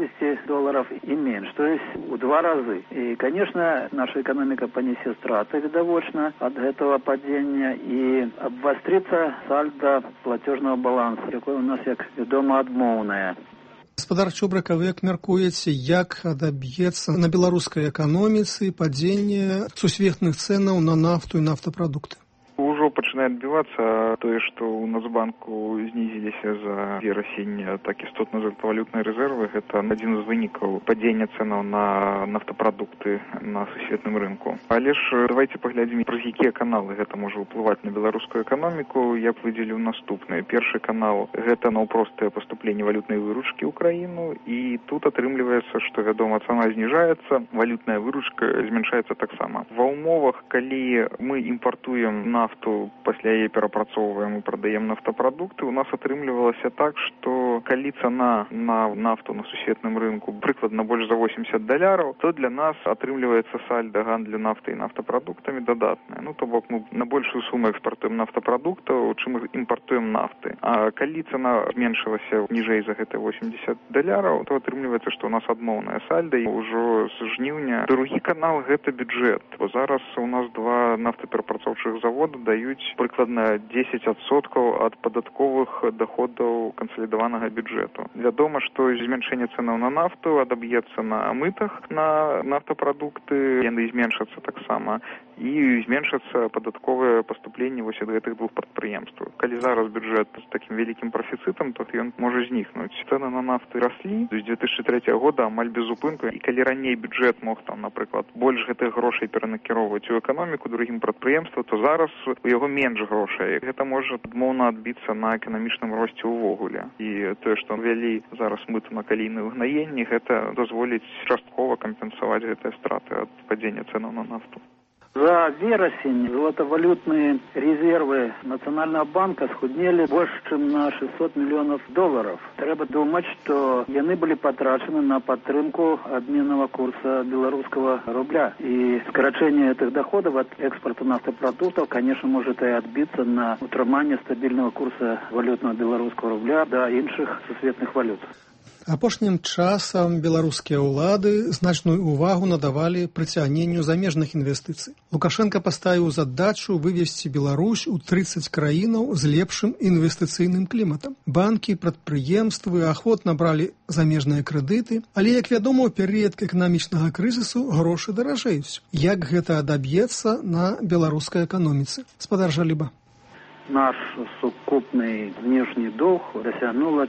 $70 и меньше. То есть в 2 раза. И, конечно, наша экономика понесет страты видовочно от этого падения и обострится сальдо платежного баланса, якое у нас, як вядома, адмоўнае. Гаспадар Чубрыка, вы як мяркуеце, як адаб'ецца на беларускай эканоміцы падзенне сусветных цэнаў на нафту і нафтапрадукты? Ужо пачынае адбівацца тое, што ў Нацбанку знізіліся за верасень так істотна золатавалютныя рэзервы. Гэта адзін з вынікаў падзення цэнаў на нафтапрадукты на сусветным рынку. Але ж давайте паглядзім, праз якія каналы гэта можа ўплываць на беларускую эканоміку. Я б выдзеліў наступнае. Першы канал – гэта наўпростае паступленне валютнай выручкі ў краіну, і тут атрымліваецца, што, вядома, цана зніжаецца, валютная выручка змяншаецца таксама. Ва ўмовах, калі мы імпартуем нафту, пасля яе перапрацоўваем і прадаем нафтапрадукты, у нас атрымлівалася так, што калі цана на нафту на сусветным рынку прыкладна больш за $80, то для нас атрымліваецца сальда гандлю нафтай і нафтапрадуктамі дадатная. Ну, то бок мы на большую суму экспартуем нафтапрадуктаў, чым імпартуем нафты. А калі цана зменшылася ніжэй за гэтыя $80, то атрымліваецца, што у нас адмоўная сальда, і ўжо з жніўня. Другі канал – гэта бюджэт. Бо зараз у нас 2 нафтаперапрацоўчых завода даюць прыкладна 10% ад падатковых доходаў кансалідаванага бюджэту. Вядома, што змяншэнне цэнаў на нафту адаб'ецца на мытах на нафтапрадукты, яны зменшацца таксама, і зменшацца падатковыя паступленні вось ад гэтых 2 прадпрыемстваў. Калі зараз бюджэт з такім вялікім прафіцытам, то ён можа знікнуць. Цэны на нафты раслі з 2003 года амаль без упынку, і калі раней бюджэт мог там, напрыклад, больш гэтых грошай перанакіроўваць у эканоміку другім прадпрыемствам, то зараз у яго менш грошай. Гэта можа адмоўна адбіцца на эканамічным росце ўвогуле. І тое, што ввялі зараз мыты на калійныя ўгнаенні, гэта дазволіць часткова кампенсаваць гэтыя страты ад падзення цэнаў на нафту. За верасень золотовалютные резервы Национального банка схуднели больше, чем на $600 миллионов. Треба думать, что яны были потрачены на подтримку обменного курса белорусского рубля. И сокращение этих доходов от экспорта нафтопродуктов, конечно, может и отбиться на утрыманне стабильного курса валютного белорусского рубля до іншых сусветных валют. Апошнім часам беларускія ўлады значную увагу надавалі прыцягненню замежных інвестыцый. Лукашенко паставіў задачу вывесці Беларусь у 30 краінаў з лепшым інвестыцыйным кліматам. Банкі, прадпрыемствы ахвотна бралі замежныя крэдыты, але, як вядома, у перыяд эканамічнага крызісу грошы даражэюць. Як гэта адаб'ецца на беларускай эканоміцы? Спадаржалі бы. Наш сукупный внешний долг досягнуло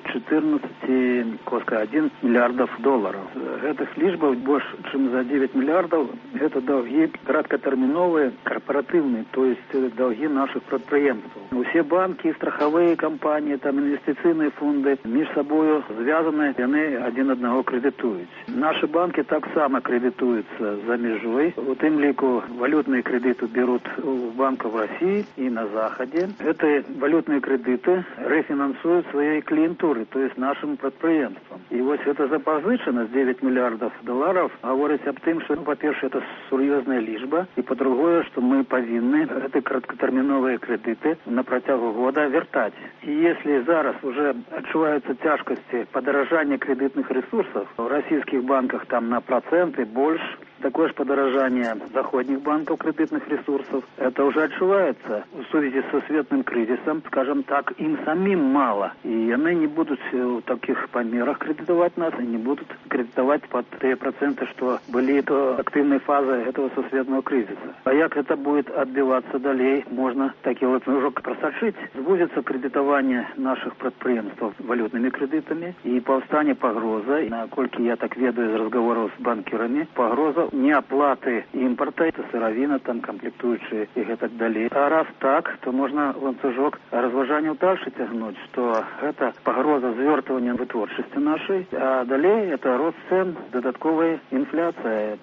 $14,1 миллиардов. Этих лишбов больше, чем за 9 миллиардов, это долги краткотерминовые, корпоративные, то есть долги наших предприятий. Все банки, страховые компании, там инвестиционные фонды между собой связаны, и они один одного кредитуют. Наши банки так само кредитуются за межой. В тем лику валютные кредиты берут у банков в России и на Заходе. эти валютные кредиты рефинансуют своей клиентуре, то есть нашим предприятиям. И вот эта запозыченность 9 миллиардов долларов говорит об том, что, по-первых, это серьезная личба, и по-другое, что мы повинны эти краткотерминовые кредиты на протягу года вертать. И если зараз уже отчуваются тяжкости подорожания кредитных ресурсов, в российских банках там на проценты больше, такое же подорожание заходних банков кредитных ресурсов, это уже отчувается в связи со светным кризисом, скажем так, им самим мало. И они не будут в таких померах кредитовать нас, и не будут кредитовать под те проценты, что были до активной фазы этого сосветного кризиса. А как это будет отбиваться далее, можно такие вот уже просочить. Сбудется кредитование наших предприятий валютными кредитами, и повстане погроза, насколько я так ведаю из разговоров с банкирами, погроза неоплаты импорта, это сыровина, там комплектующие и так далее. А раз так, то можно ланцужок разважания дальше тягнуть, что это погроза звертывания вытворчести нашей, а далее это рост цен, додатковая инфляция.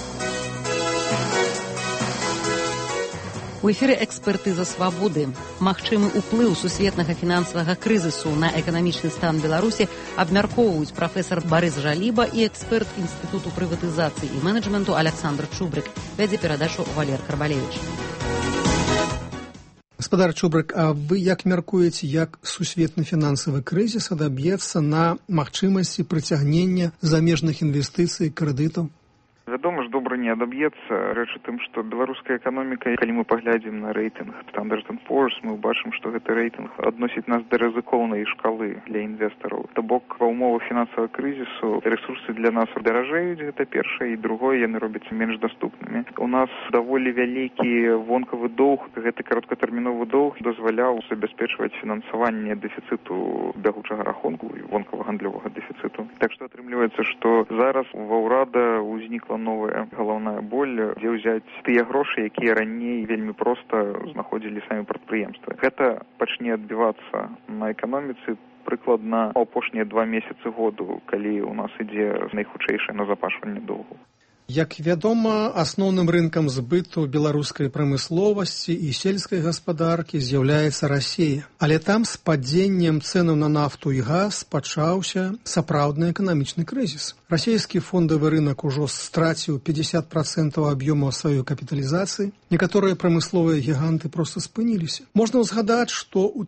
У эфіры экспертыза свабоды. Магчымы ўплыў сусветнага фінансавага крызісу на эканамічны стан Беларусі абмяркоўваюць прафесар Барыс Жаліба і эксперт Інстытуту прыватызацыі і менеджменту Александр Чубрык. Вядзе перадачу Валер Карбалевич. Гаспадар Чубрык, а вы як мяркуеце, як сусветны фінансавы крызіс адаб'ецца на магчымасці прыцягнення замежных інвестыцый і крэдытаў? Вядома ж, добра не адаб'ецца. Рэч у тым, што беларуская эканоміка, калі мы паглядзім на рэйтынг Standard & Poor's, мы бачым, што гэты рэйтынг адносіць нас да рызыкоўнай шкалы для інвестараў. То бок, ва ўмовах фінансавага крызісу рэсурсы для нас даражэюць, гэта першае, і другое, яны робяцца менш даступнымі. У нас даволі вялікі вонкавы доўг, гэты кароткатэрміновы доўг дазваляў забяспечваць фінансаванне дэфіцыту бягучага рахунку і вонкава-гандлёвага дэфіцыту. Так што атрымліваецца, што зараз ва ўрада ўзнікла новая галаўная боль, дзе ўзяць тыя грошы, якія раней вельмі проста знаходзілі самі прадпрыемствы. Гэта пачне адбівацца на эканоміцы прыкладна апошнія 2 месяцы году, калі у нас ідзе найхутчэйшае назапашванне доўгу. Як вядома, асноўным рынкам збыту беларускай прамысловасці і сельскай гаспадаркі з'яўляецца Расія. Але там з падзеннем цэнаў на нафту і газ пачаўся сапраўдны эканамічны крызіс. Расійскі фондавы рынок ужо страціў 50% аб'ёмаў сваёй капіталізацыі. Некаторыя прамысловыя гіганты проста спыніліся. Можна ўзгадаць, што ў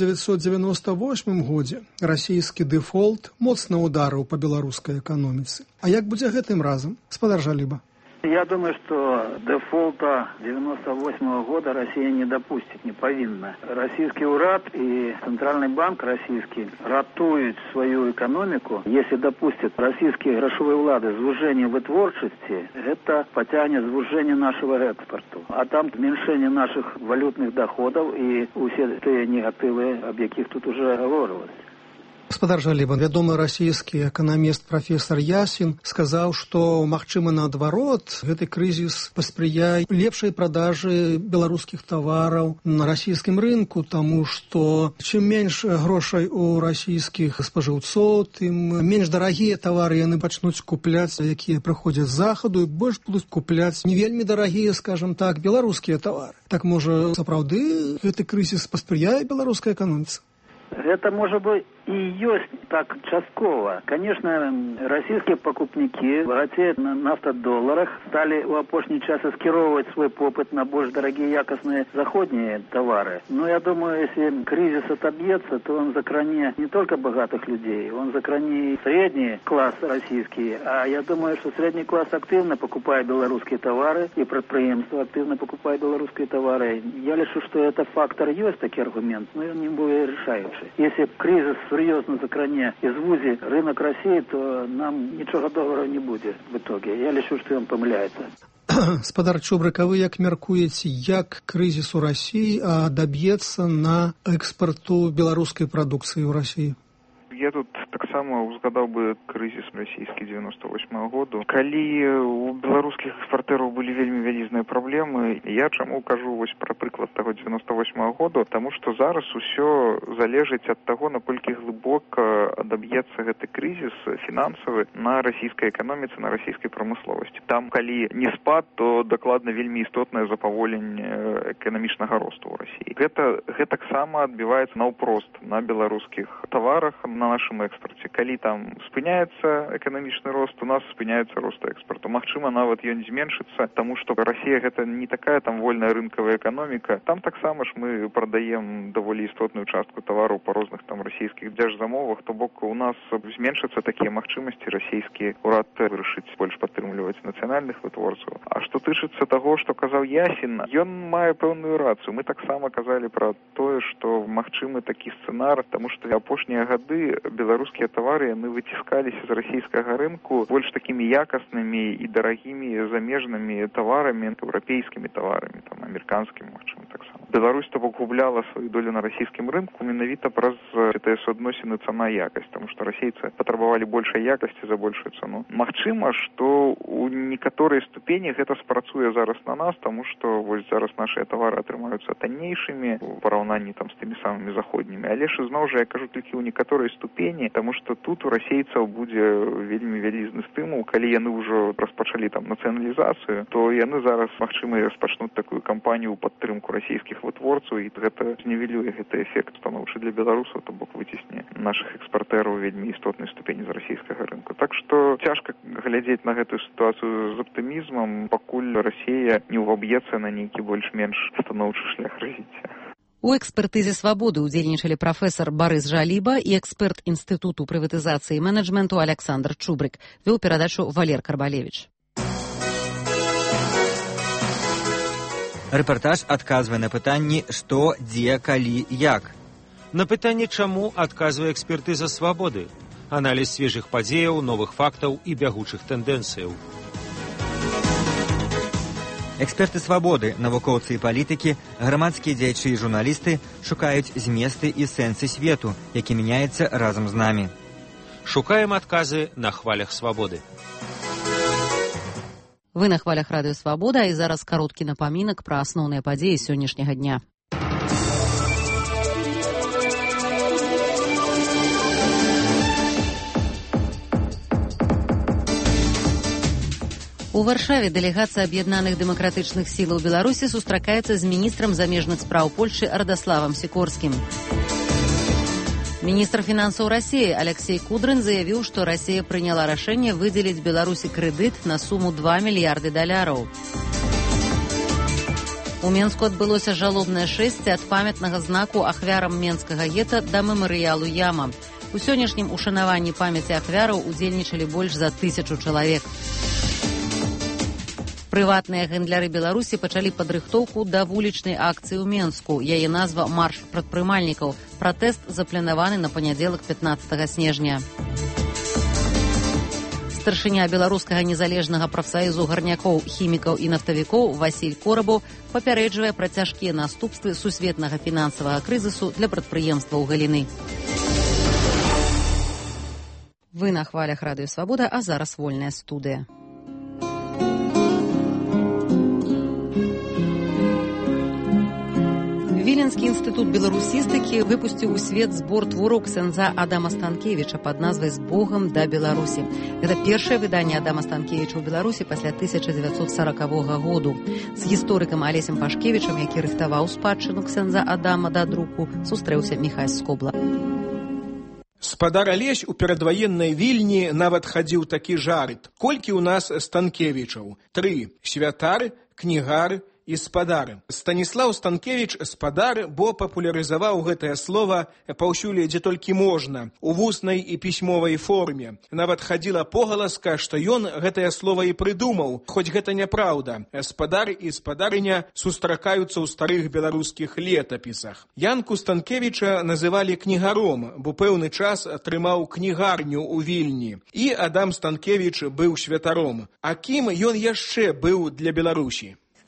1998 годзе расійскі дэфолт моцна ударыў па беларускай эканоміцы. А як будзе гэтым разам? Гаспадар Жаліба. Я думаю, что дефолта 98 года Россия не допустит, не повинна. Российский уряд и Центральный банк российский ратуют свою экономику. Если допустят российские грошовые влады звужение вытворчести, это потянет звужение нашего экспорта. А там зменшение наших валютных доходов и все те негативы, об яких тут уже говорилось. Гаспадар Жаліба, вядомы расійскі эканаміст прафесор Ясін сказаў, што, магчыма, наадварот, гэты крызіс паспрыяе лепшай продажы беларускіх тавараў на расійскім рынку, таму што чым менш грошай у расійскіх спажыўцоў, тым менш дарагія тавары яны пачнуць купляць, якія прыходзяць з захаду, і больш будуць купляць не вельмі дарагія, скажам так, беларускія тавары. Так, можа, сапраўды гэты крызіс паспрыяе беларускай эканоміцы? Это, может быть, и есть так частково. Конечно, российские покупники богатеют на нафтодолларах, стали в опошний час скеровывать свой попыт на больше дорогие якостные заходние товары. Но я думаю, если кризис отобьется, то он закранит не только богатых людей, он закранит средний класс российский. А я думаю, что средний класс активно покупает белорусские товары, и предприятия активно покупают белорусские товары. Я лишу, что это фактор есть, такой аргумент, но он не будет решающий. Если кризис серьезно закране и звузит рынок России, то нам ничего доброго не будет в итоге. Я лишу, что он помыляется. Гаспадар Чубрык, а вы як мяркуеце, як крызіс у Расіі адаб'ецца на экспарту беларускай прадукцыі ў Расіі? Я тут таксама узгадаў бы крызіс расійскі 98-го году. Калі у беларускіх экспартэраў былі вельмі вялізныя праблемы, я чаму кажу вось пра прыклад таго 98-го году, таму што зараз усё залежыць ад таго, наколькі глыбока адаб'ецца гэты крызіс фінансавы на расійскай эканоміцы, на расійскай прамысловасці. Там, калі не спад, то дакладна вельмі істотнае запаволенне эканамічнага росту ў Расіі. Гэта таксама адбіваецца наўпрост на беларускіх таварах, на нашым экспарце. Калі там спыняецца эканамічны рост, у нас спыняецца рост экспарту. Магчыма, нават ён зменшыцца, таму што Расія гэта не такая там вольная рынкавая эканоміка. Там таксама ж мы прадаем даволі істотную частку тавараў па розных там расійскіх дзяржзамовах, то бок у нас зменшацца такія магчымасці, расійскі ўрад вырашыць больш падтрымліваць нацыянальных вытворцаў. А што тычыцца таго, што казаў Ясін, ён мае пэўную рацыю. Мы таксама казалі пра тое, што магчымы такі сцэнар, таму што апошнія гады беларускія тавары яны выціскаліся з расійскага рынку больш такімі якаснымі і дарагімі замежнымі таварамі, еўрапейскімі таварамі, там амерыканскімі, магчыма, таксама. Беларусь то бок губляла сваю долю на расійскім рынку менавіта праз гэтыя суадносіны цана-якасць, таму што расейцы патрабавалі большай якасці за большую цану. Магчыма, што у некаторай ступені гэта спрацуе зараз на нас, таму што вось зараз нашыя тавары атрымаюцца таннейшымі у параўнанні там з тымі самымі заходнімі. Але ж зноў жа я кажу толькі ў некаторай ступені, таму што тут у расейцаў будзе вельмі вялізны стымул, калі яны ўжо распачалі там нацыяналізацыю, то яны зараз магчыма распачнуць такую кампанію ў падтрымку расійскіх вытворцаў, і гэта знівелюе гэты эфект станоўчы для беларусаў, то бок выцісне нашых экспартэраў вельмі істотнай ступені з расійскага рынку. Так што цяжка глядзець на гэтую сітуацыю з аптымізмам, пакуль Расія не ўваб'ецца на нейкі больш-менш станоўчы шлях развіцця. У экспертызе «Свабоды» удзельнічалі прафесар Барыс Жаліба і эксперт Інстытуту прыватызацыі і менеджменту Александр Чубрык. Вёў перадачу Валер Карбалевіч. Рэпартаж адказвае на пытанні «Што, дзе, калі, як?». На пытанне «Чаму» адказвае экспертыза «Свабоды». Аналіз свежых падзеяў, новых фактаў і бягучых тэндэнцыяў. Эксперты «Свабоды», навукоўцы і палітыкі, грамадскія дзеячы і журналісты шукаюць зместы і сэнсы свету, які мяняецца разам з намі. Шукаем адказы на хвалях «Свабоды». Вы на хвалях радыё «Свабода», і зараз кароткі напамінак пра асноўныя падзеі сённяшняга дня. У Варшаве дэлегацыя аб'яднаных дэмакратычных сілаў Беларусі сустракаецца з міністрам замежных спраў Польшчы Радославам Сікорскім. Міністр фінансаў Расіі Алексей Кудрын заявіў, што Расія прыняла рашэнне выдзеліць Беларусі крэдыт на суму $2 мільярды. У Менску адбылося жалобнае шэсце ад памятнага знаку ахвярам менскага гета да мемарыялу Яма. У сённяшнім ушанаванні памяці ахвяраў удзельнічалі больш за 1000 чалавек. Прыватныя гандляры Беларусі пачалі падрыхтоўку да вулічнай акцыі ў Менску. Яе назва «Марш прадпрымальнікаў». Пратэст запланаваны на панядзелак 15 снежня. Старшыня беларускага незалежнага прафсаюзу гарнякоў, хімікаў і нафтавікоў Васіль Корабаў папярэджвае пра цяжкія наступствы сусветнага фінансавага крызісу для прадпрыемстваў галіны. Вы на хвалях радыё «Свабода», а зараз вольная студыя. Віленскі інстытут беларусістыкі выпусціў у свет збор твораў ксяндза Адама Станкевіча пад назвай «З Богам да Беларусі». Гэта першае выданне Адама Станкевіча ў Беларусі пасля 1940 году. З гісторыкам Алесем Пашкевічам, які рыхтаваў спадчыну ксяндза Адама да друку, сустрэўся Міхась Скобла. Спадар Алесь у перадваеннай Вільні нават хадзіў такі жарыт. Колькі ў нас Станкевічаў? 3. Святар, кнігар і спадар. Станіслаў Станкевіч спадар, бо папулярызаваў гэтае слова паўсюль, дзе толькі можна, у вуснай і пісьмовай форме. Нават хадзіла погаласка, што ён гэтае слова і прыдумаў, хоць гэта няпраўда. Спадар і спадарыня сустракаюцца ў старых беларускіх летапісах. Янку Станкевіча называлі кнігаром, бо пэўны час атрымаў кнігарню ў Вільні. І Адам Станкевіч быў святаром. А кім ён яшчэ быў для Беларусі?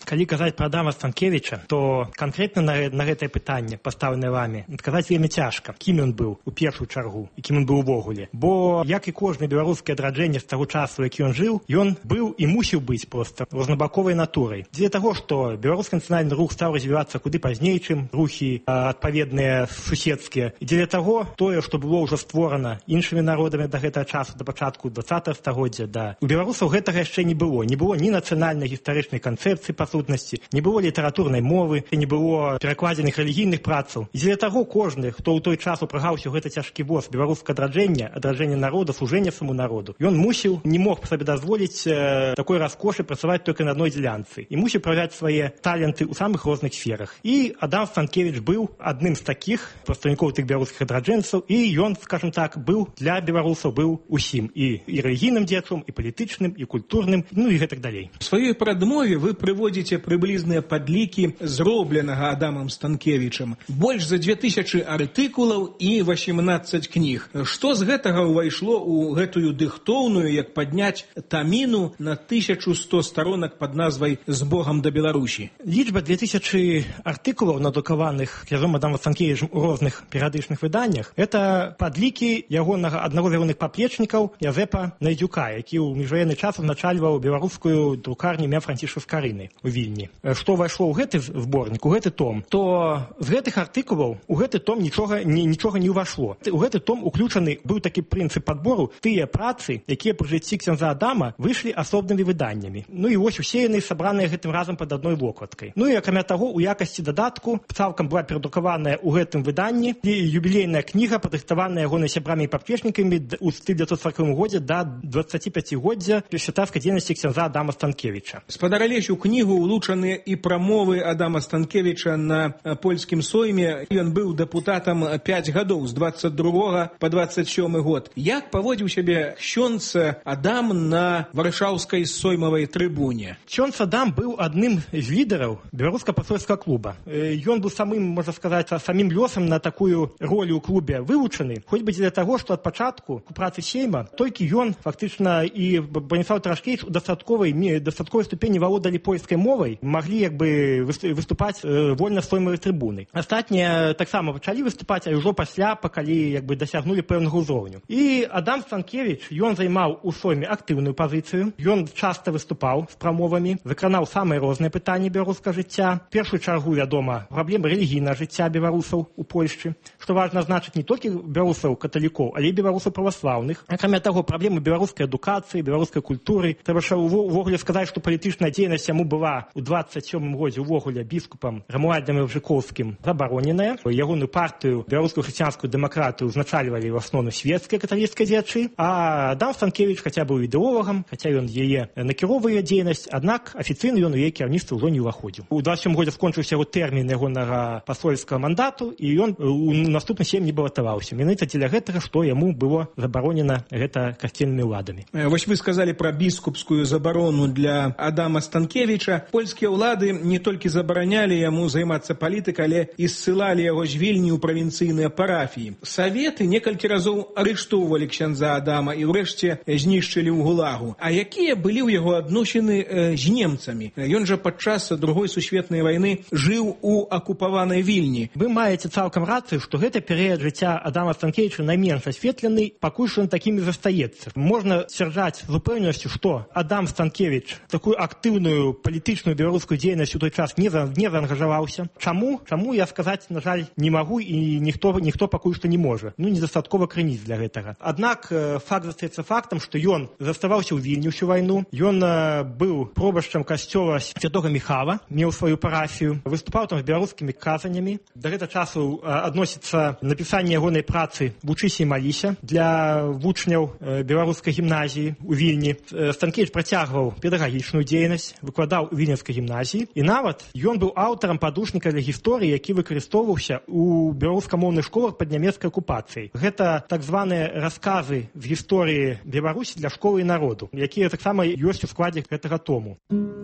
Калі казаць пра Адама Станкевіча, то канкрэтна на гэтае пытанне, пастаўленае вамі, адказаць вельмі цяжка, кім ён быў у першую чаргу і кім ён быў увогуле. Бо, як і кожнае беларускае адраджэнне з таго часу, які ён жыў, ён быў і мусіў быць проста рознабаковай натурай. Дзеля таго, што беларускі нацыянальны рух стаў развівацца куды пазней, чым рухі адпаведныя суседскія. І дзеля таго, тое, што было ўжо створана іншымі народамі да гэтага часу, да пачатку 20-го стагоддзя, у беларусаў гэтага яшчэ не было. Не было ні нацыянальнай гістарычнай канцэпцыі па сутнасці, не было літаратурнай мовы, не было перакладзеных рэлігійных працаў. І дзеля таго кожны, хто ў той час упрагаўся ў гэты цяжкі воз беларускага адраджэння народа, служэння саму народу, ён мусіў, не мог сабе дазволіць такой раскошы працаваць толькі на адной дзелянцы. І мусіў праяўляць свае таленты ў самых розных сферах. І Адам Станкевіч быў адным з такіх прадстаўнікоў тых беларускіх адраджэнцаў, і ён, скажем так, быў для беларусаў быў усім. І рэлігійным дзеячом, і палітычным, і культурным, і гэтак далей. У сваёй прадмове вы прыводзіце прыблізныя падлікі зробленага Адамам Станкевічам. Больш за 2000 артыкулаў і 18 кніг. Што з гэтага ўвайшло ў гэтую дыхтоўную, як падняць таміну на 1100 сторонак пад назвай «З Богам да Беларусі»? Лічба 2000 артыкулаў, надрукаваных князём Адамам Станкевічам у розных перыядычных выданнях, это падлікі аднаго з ягоных паплечнікаў Язэпа Найдзюка, які ў міжваенны час узначальваў беларускую друкарню імя Францішка Скарыны у Вільні. Што ўвайшло ў гэты зборнік, у гэты том, то з гэтых артыкулаў у гэты том нічога не ўвайшло. У гэты том уключаны быў такі прынцып падбору тыя працы, якія пры жыцці ксяндза Адама выйшлі асобнымі выданнямі. І вось усе яны сабраныя гэтым разам пад адной вокладкай. І акрамя таго, у якасці дадатку цалкам была перадрукаваная ў гэтым выданні юбілейная кніга, падрыхтаваная ягонымі сябрамі і паплечнікамі ў 1940 годзе да 25-годдзя святарскай дзейнасці ксяндза Адама Станкевіча. Спадар Алесь, у кнігу ўлучаны і прамовы Адама Станкевіча на польскім сойме. Ён быў дэпутатам 5 гадоў, з 22 па 27 год. Як паводзіў сябе ксёндз Адам на варшаўскай соймавай трыбуне? Ксёндз Адам быў адным з лідараў беларуска-пасольскага клуба. Ён быў самым, можна сказаць, самім лёсам на такую ролю ў клубе вывучаны, хоць бы дзеля таго, што ад пачатку у працы сейма толькі ён, фактычна, і Браніслаў Трашкевіч у дастатковай ступені валодалі польскай мовай, маглі выступаць вольна з соймавай трыбуны. Астатнія таксама пачалі выступаць, а ўжо пасля, калі дасягнулі пэўнага ўзроўню. І Адам Станкевіч, ён займаў у сойме актыўную пазіцыю, ён часта выступаў з прамовамі, закранаў самыя розныя пытанні беларускага жыцця. В першую чаргу, вядома, праблемы рэлігійнага жыцця беларусаў у Польшчы, што важна значыць не толькі беларусаў каталікоў, але і беларусаў праваслаўных. Акрамя таго, праблемы беларускай адукацыі, беларускай культуры. Трэба ж увогуле сказаць, што палітычная дзейнасць яму была у 27 годзе увогуле біскупам Рамуальдам Ілжыковскім забароненая. Ягоную партыю, беларускую хрысціянскую дэмакратыю, узначальвалі в асноўным свецкія каталіцкія дзеячы, а Адам Станкевіч, хаця быў ідэолагам, хаця ён яе накіроўвае дзейнасць, аднак афіцыйна ён у яе кіраўніцтва ўжо не ўваходзіў. У 27 годзе скончыўся яго тэрмін ягонага пасольскага мандату, і ён у наступны сейм не балатаваўся. Менавіта дзеля гэтага, што яму было забаронена гэта касцельнымі ўладамі. Вось вы сказалі пра біскупскую забарону для Адама Станкевіча. Польскія ўлады не толькі забаранялі яму займацца палітыкай, але і ссылалі яго з Вільні ў правінцыйныя парафіі. Саветы некалькі разоў арыштоўвалі ксяндза Адама і ўрэшце знішчылі ў гулагу. А якія былі ў яго адносіны з немцамі? Ён жа падчас Другой сусветнай вайны жыў у акупаванай Вільні. Вы маеце цалкам рацыю, што гэты перыяд жыцця Адама Станкевіча найменш асветлены, пакуль што ён такім і застаецца. Можна сцвярджаць з упэўненасцю, што Адам Станкевіч такую актыўную палітычную беларускую дзейнасць у той час не заангажаваўся. Чаму, я сказаць, на жаль, не магу, і ніхто пакуль што не можа. Недастаткова крыніц для гэтага. Аднак факт застаецца фактам, што ён заставаўся ў Вільні ўсю вайну. Ён быў пробашчам касцёла святога Міхала, меў сваю парафію, выступаў там з беларускімі казаннямі. Да гэтага часу адносіцца напісанне ягонай працы «Вучыся і маліся» для вучняў беларускай гімназіі ў Вільні. Станкевіч працягваў педагагічную дзейнасць, выкладаў у Вільнянскай гімназіі, і нават ён быў аўтарам падручніка для гісторыі, які выкарыстоўваўся ў беларускамоўных школах пад нямецкай акупацыяй. Гэта так званыя расказы з гісторыі Беларусі для школы і народу, якія таксама ёсць у складзе гэтага тому.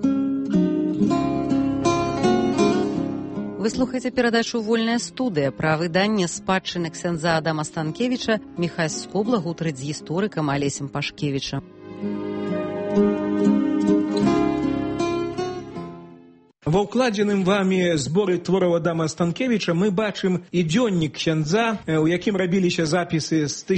Вы слухаеце перадачу «Вольная студыя» пра выданне спадчыны ксяндза Адама Станкевіча. Міхась Скобла гутарыць з гісторыкам Алесем Пашкевічам. Ва ўкладзеным вамі зборы твораў Адама Станкевіча мы бачым і дзённік ксяндза, у якім рабіліся запісы з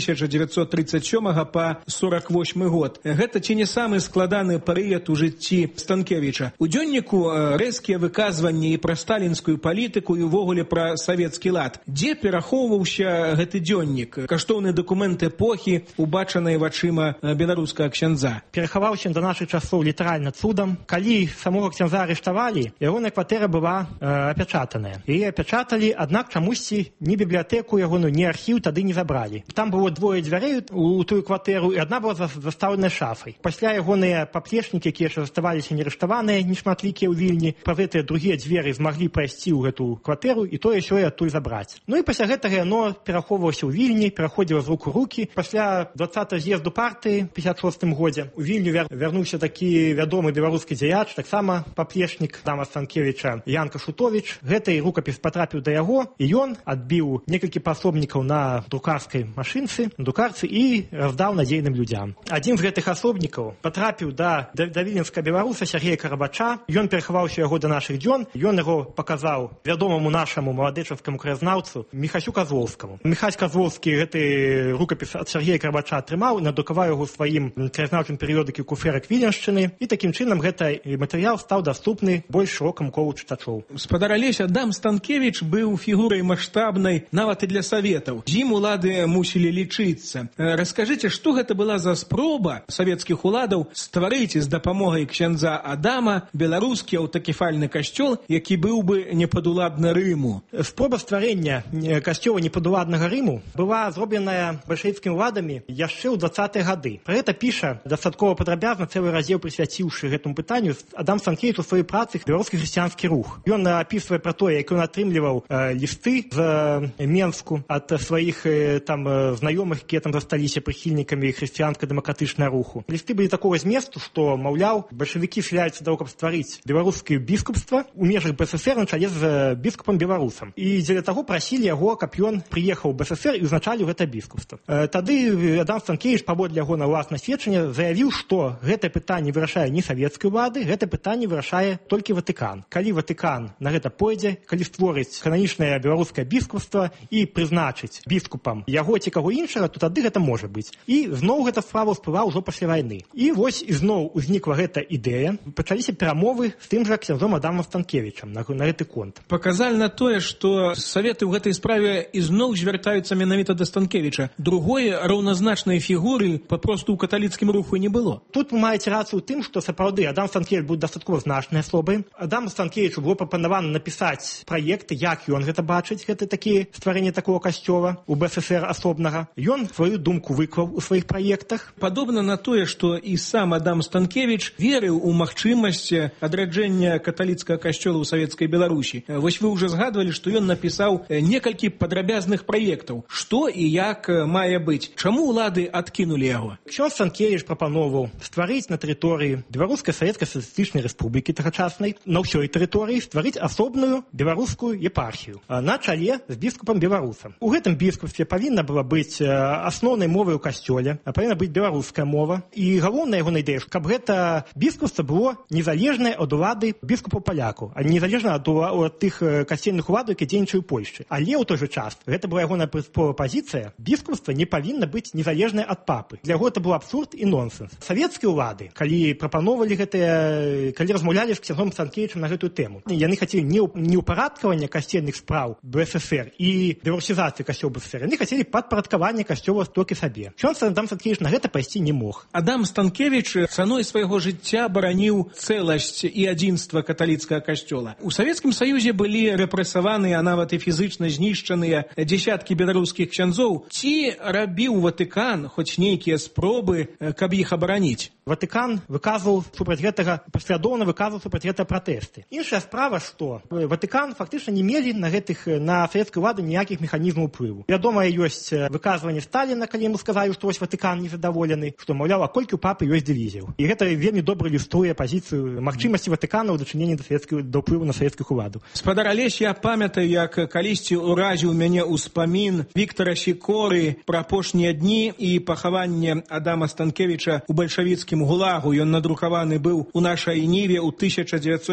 1937 па 48 год. Гэта ці не самы складаны перыяд у жыцці Станкевіча. У дзённіку рэзкія выказванні і пра сталінскую палітыку і ўвогуле пра савецкі лад. Дзе перахоўваўся гэты дзённік? Каштоўны дакумент эпохі, убачанай вачыма беларускага ксяндза. Перахаваўся да нашых часоў літаральна цудам. Калі самога ксяндза арыштавалі, ягоная кватэра была апячатаная. Яе апячаталі, аднак чамусьці ні бібліятэку ягоную, ні архіў тады не забралі. Там было двое дзвярэй у тую кватэру, і адна была застаўлена шафай. Пасля ягоныя паплечнікі, якія яшчэ заставаліся нерыштаваныя, нешматлікія ў Вільні, праз гэтыя другія дзверы змаглі прайсці ў гэту кватэру і тое сёе адтуль забраць. Ну і пасля гэтага яно перахоўвалася ў Вільні, пераходзіла з рук у рукі. Пасля 20-го з'езду партыі ў 56-м годзе у Вільню вярнуўся такі вядомы беларускі дзяяч, таксама паплечнік Адама Станкевіча Янка Шутовіч. Гэты рукапіс патрапіў да яго, і ён адбіў некалькі пасобнікаў на друкарскай машынцы, друкарцы, і раздаў надзейным людзям. Адзін з гэтых асобнікаў патрапіў да віленскага беларуса Сергея Карабача. Ён перахаваўся яго да нашых дзён. Ён яго паказаў вядомаму нашаму маладэчаўскаму краязнаўцу Міхасю Казлоўскаму. Міхась Казлоўскі гэты рукапіс ад Сергея Карабача атрымаў, надрукаваў яго сваім краязнаўчым перыёдыкі «Куферак Віленшчыны», і такім чынам гэты матэрыял стаў даступны больш шырокаму колу чытачоў. Спадар Алесь, Адам Станкевіч быў фігурай маштабнай нават і для саветаў. З ім улады мусілі лічыцца. Раскажыце, што гэта была за спроба савецкіх уладаў стварыць з дапамогай ксяндза Адама беларускі аўтакефальны касцёл, які быў бы непадуладны Рыму? Спроба стварэння касцёла непадуладнага Рыму была зробленая бальшавіцкімі уладамі яшчэ ў 20-е гады. Пра гэта піша дастаткова падрабязна, цэлы раздзел прысвяціўшы гэтаму пытанню Адам Станкевіч у сваёй працы «Беларускі хрысціянскі рух». Ён апісвае пра тое, як ён атрымліваў лісты з Менску ад сваіх там знаёмых, якія там засталіся прыхільнікамі хрысціянска-дэмакратычнага руху. Лісты былі такого зместу, што, маўляў, бальшавікі схіляюцца да того, каб стварыць беларускае біскупства у межах БССР на чале з біскупам-беларусам. І дзеля таго прасілі яго, каб ён прыехаў у БССР і ўзначаліў гэта біскупства. Тады Адам Станкевіч, паводле яго на ўласнае сведчанне, заявіў, што гэтае пытанне вырашае не савецкай улады, гэта пытанне вырашае толькі Ватыкан. Калі Ватыкан на гэта пойдзе, калі створыць кананічнае беларускае біскупства і прызначыць біскупам яго ці каго іншага, то тады гэта можа быць. І зноў гэта справа ўсплыла ўжо пасля вайны. І вось ізноў узнікла гэта ідэя, пачаліся перамовы з тым жа ксяндзом Адамам Станкевічам на гэты конт. Паказальна тое, што саветы ў гэтай справе ізноў звяртаюцца менавіта да Станкевіча. Другой раўназначнай фігуры папросту ў каталіцкім руху не было. Тут вы маеце рацыю ў тым, што сапраўды Адам Станкевіч быў дастаткова значнай асобай. Адаму Станкевічу было прапанавана напісаць праекты, як ён гэта бачыць, гэта такі стварэнне такого касцёла у БССР асобнага. Ён сваю думку выклаў у сваіх праектах. Падобна на тое, што і сам Адам Станкевіч верыў у магчымасць адраджэння каталіцкага касцёла ў савецкай Беларусі. Вось вы ўжо згадвалі, што ён напісаў некалькі падрабязных праектаў. Што і як мае быць? Чаму ўлады адкінулі яго? Ксёндз Станкевіч прапаноўваў стварыць на тэрыторыі Беларускай савецкай сацыялістычнай рэспублікі тагачаснай, на ўсёй тэрыторыі стварыць асобную беларускую епархію на чале з біскупам-беларусам. У гэтым біскупстве павінна была быць асноўнай мовай у касцёле, павінна быць беларуская мова. І галоўная ягоная ідэя, каб гэта біскупства было незалежнае ад улады біскупаў-палякаў, а незалежна ад тых касцельных уладаў, якія дзейнічаюць у Польшчы. Але ў той жа час гэта была ягоная прынцыповая пазіцыя. Біскупства не павінна быць незалежнае ад папы. Для яго гэта быў абсурд і нонсенс. Савецкія ўлады, калі прапаноўвалі гэтыя, калі размаўлялі з ксяндзом Станкевічам на гэтую тэму, яны хацелі не ўпарадкавання касцельных спраў БССР і беларусізацыі касцёла БССР, яны хацелі падпарадкавання касцёла толькі сабе. Ксёндз Адам Станкевіч на гэта пайсці не мог. Адам Станкевіч цаной свайго жыцця бараніў цэласць і адзінства каталіцкага касцёла. У Савецкім Саюзе былі рэпрэсаваныя, а нават і фізычна знішчаныя дзесяткі беларускіх ксяндзоў. Ці рабіў Ватыкан хоць нейкія спробы, каб іх абараніць? Ватыкан выказваў супраць гэтага, паслядоўна выказваў супраць гэтага пратэсты. Іншая справа, што Ватыкан фактычна не мелі на савецкую ўладу ніякіх механізмаў уплыву. Вядома, ёсць выказванне Сталіна, калі яму сказалі, што вось Ватыкан незадаволены, што, маўляў, а колькі ў папы ёсць дывізіяў. І гэта вельмі добра ілюструе пазіцыю магчымасці Ватыкана ў дачыненні да ўплыву на савецкіх уладу. Спадар Алесь, я памятаю, як калісьці ўразіў мяне ўспамін Віктара Сікоры пра апошнія дні і пахаванне Адама Станкевіча ў бальшавіцкім гулагу. Ён надрукаваны быў у нашай Ніве ў 1990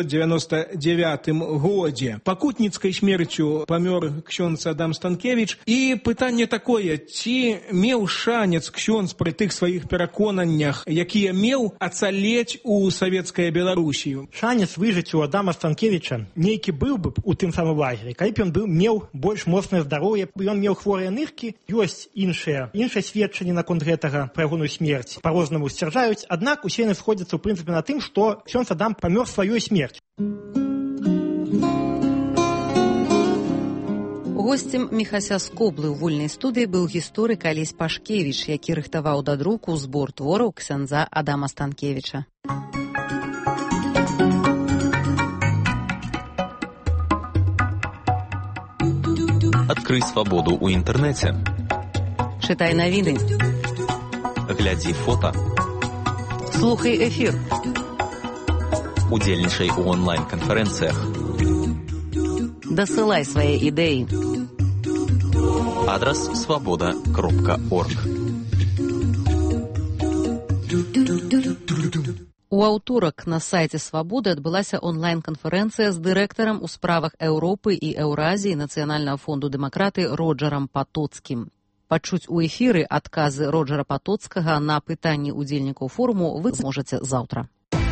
1999 годзе. Пакутніцкай смерцю памёр ксёндз Адам Станкевіч. І пытанне такое, ці меў шанец ксёндз пры тых сваіх пераконаннях, якія меў, ацалець у савецкай Беларусі? Шанец выжыць у Адама Станкевіча нейкі быў бы у тым самым лагеры, калі б ён меў больш моцнае здароўе, ён меў хворыя ныркі, ёсць іншыя сведчанні наконт гэтага пра ягоную смерць. Па-рознаму сцвярджаюць, аднак усе яны сходзяцца ў прынцыпе на тым, што ксёндз Адам памёр сваёй смерцю. Госцем Міхася Скоблы ў вольнай студыі быў гісторык Алесь Пашкевіч, які рыхтаваў да друку збор твораў ксяндза Адама Станкевіча. Адкрый свабоду ў інтэрнэце. Чытай навіны. Глядзі фота. Слухай эфір. Удзельнічай у онлайн-канферэнцыях. Дасылай свае ідэі. Адрас свабода.орг. У аўторак на сайце Свабоды адбылася онлайн-канферэнцыя з дырэктарам у справах Еўропы і Еўразіі Нацыянальнага фонду дэмакраты Роджарам Патоцкім. Пачуць у эфіры адказы Роджара Патоцкага на пытанні удзельнікаў форуму вы зможаце заўтра.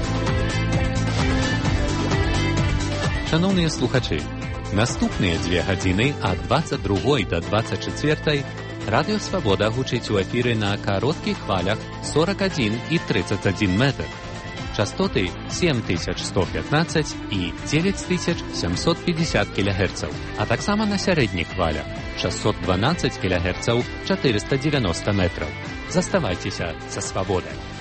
Шановныя слухачы, наступныя 2 гадзіны ад 22 до 24 Радыё Свабода гучыць у эфіры на кароткіх хвалях 41 і 31 метр. Частоты 7115 і 9750 кГц, а таксама на сярэдніх хвалях 612 кГц 490 метраў. Заставайцеся са Свабодай.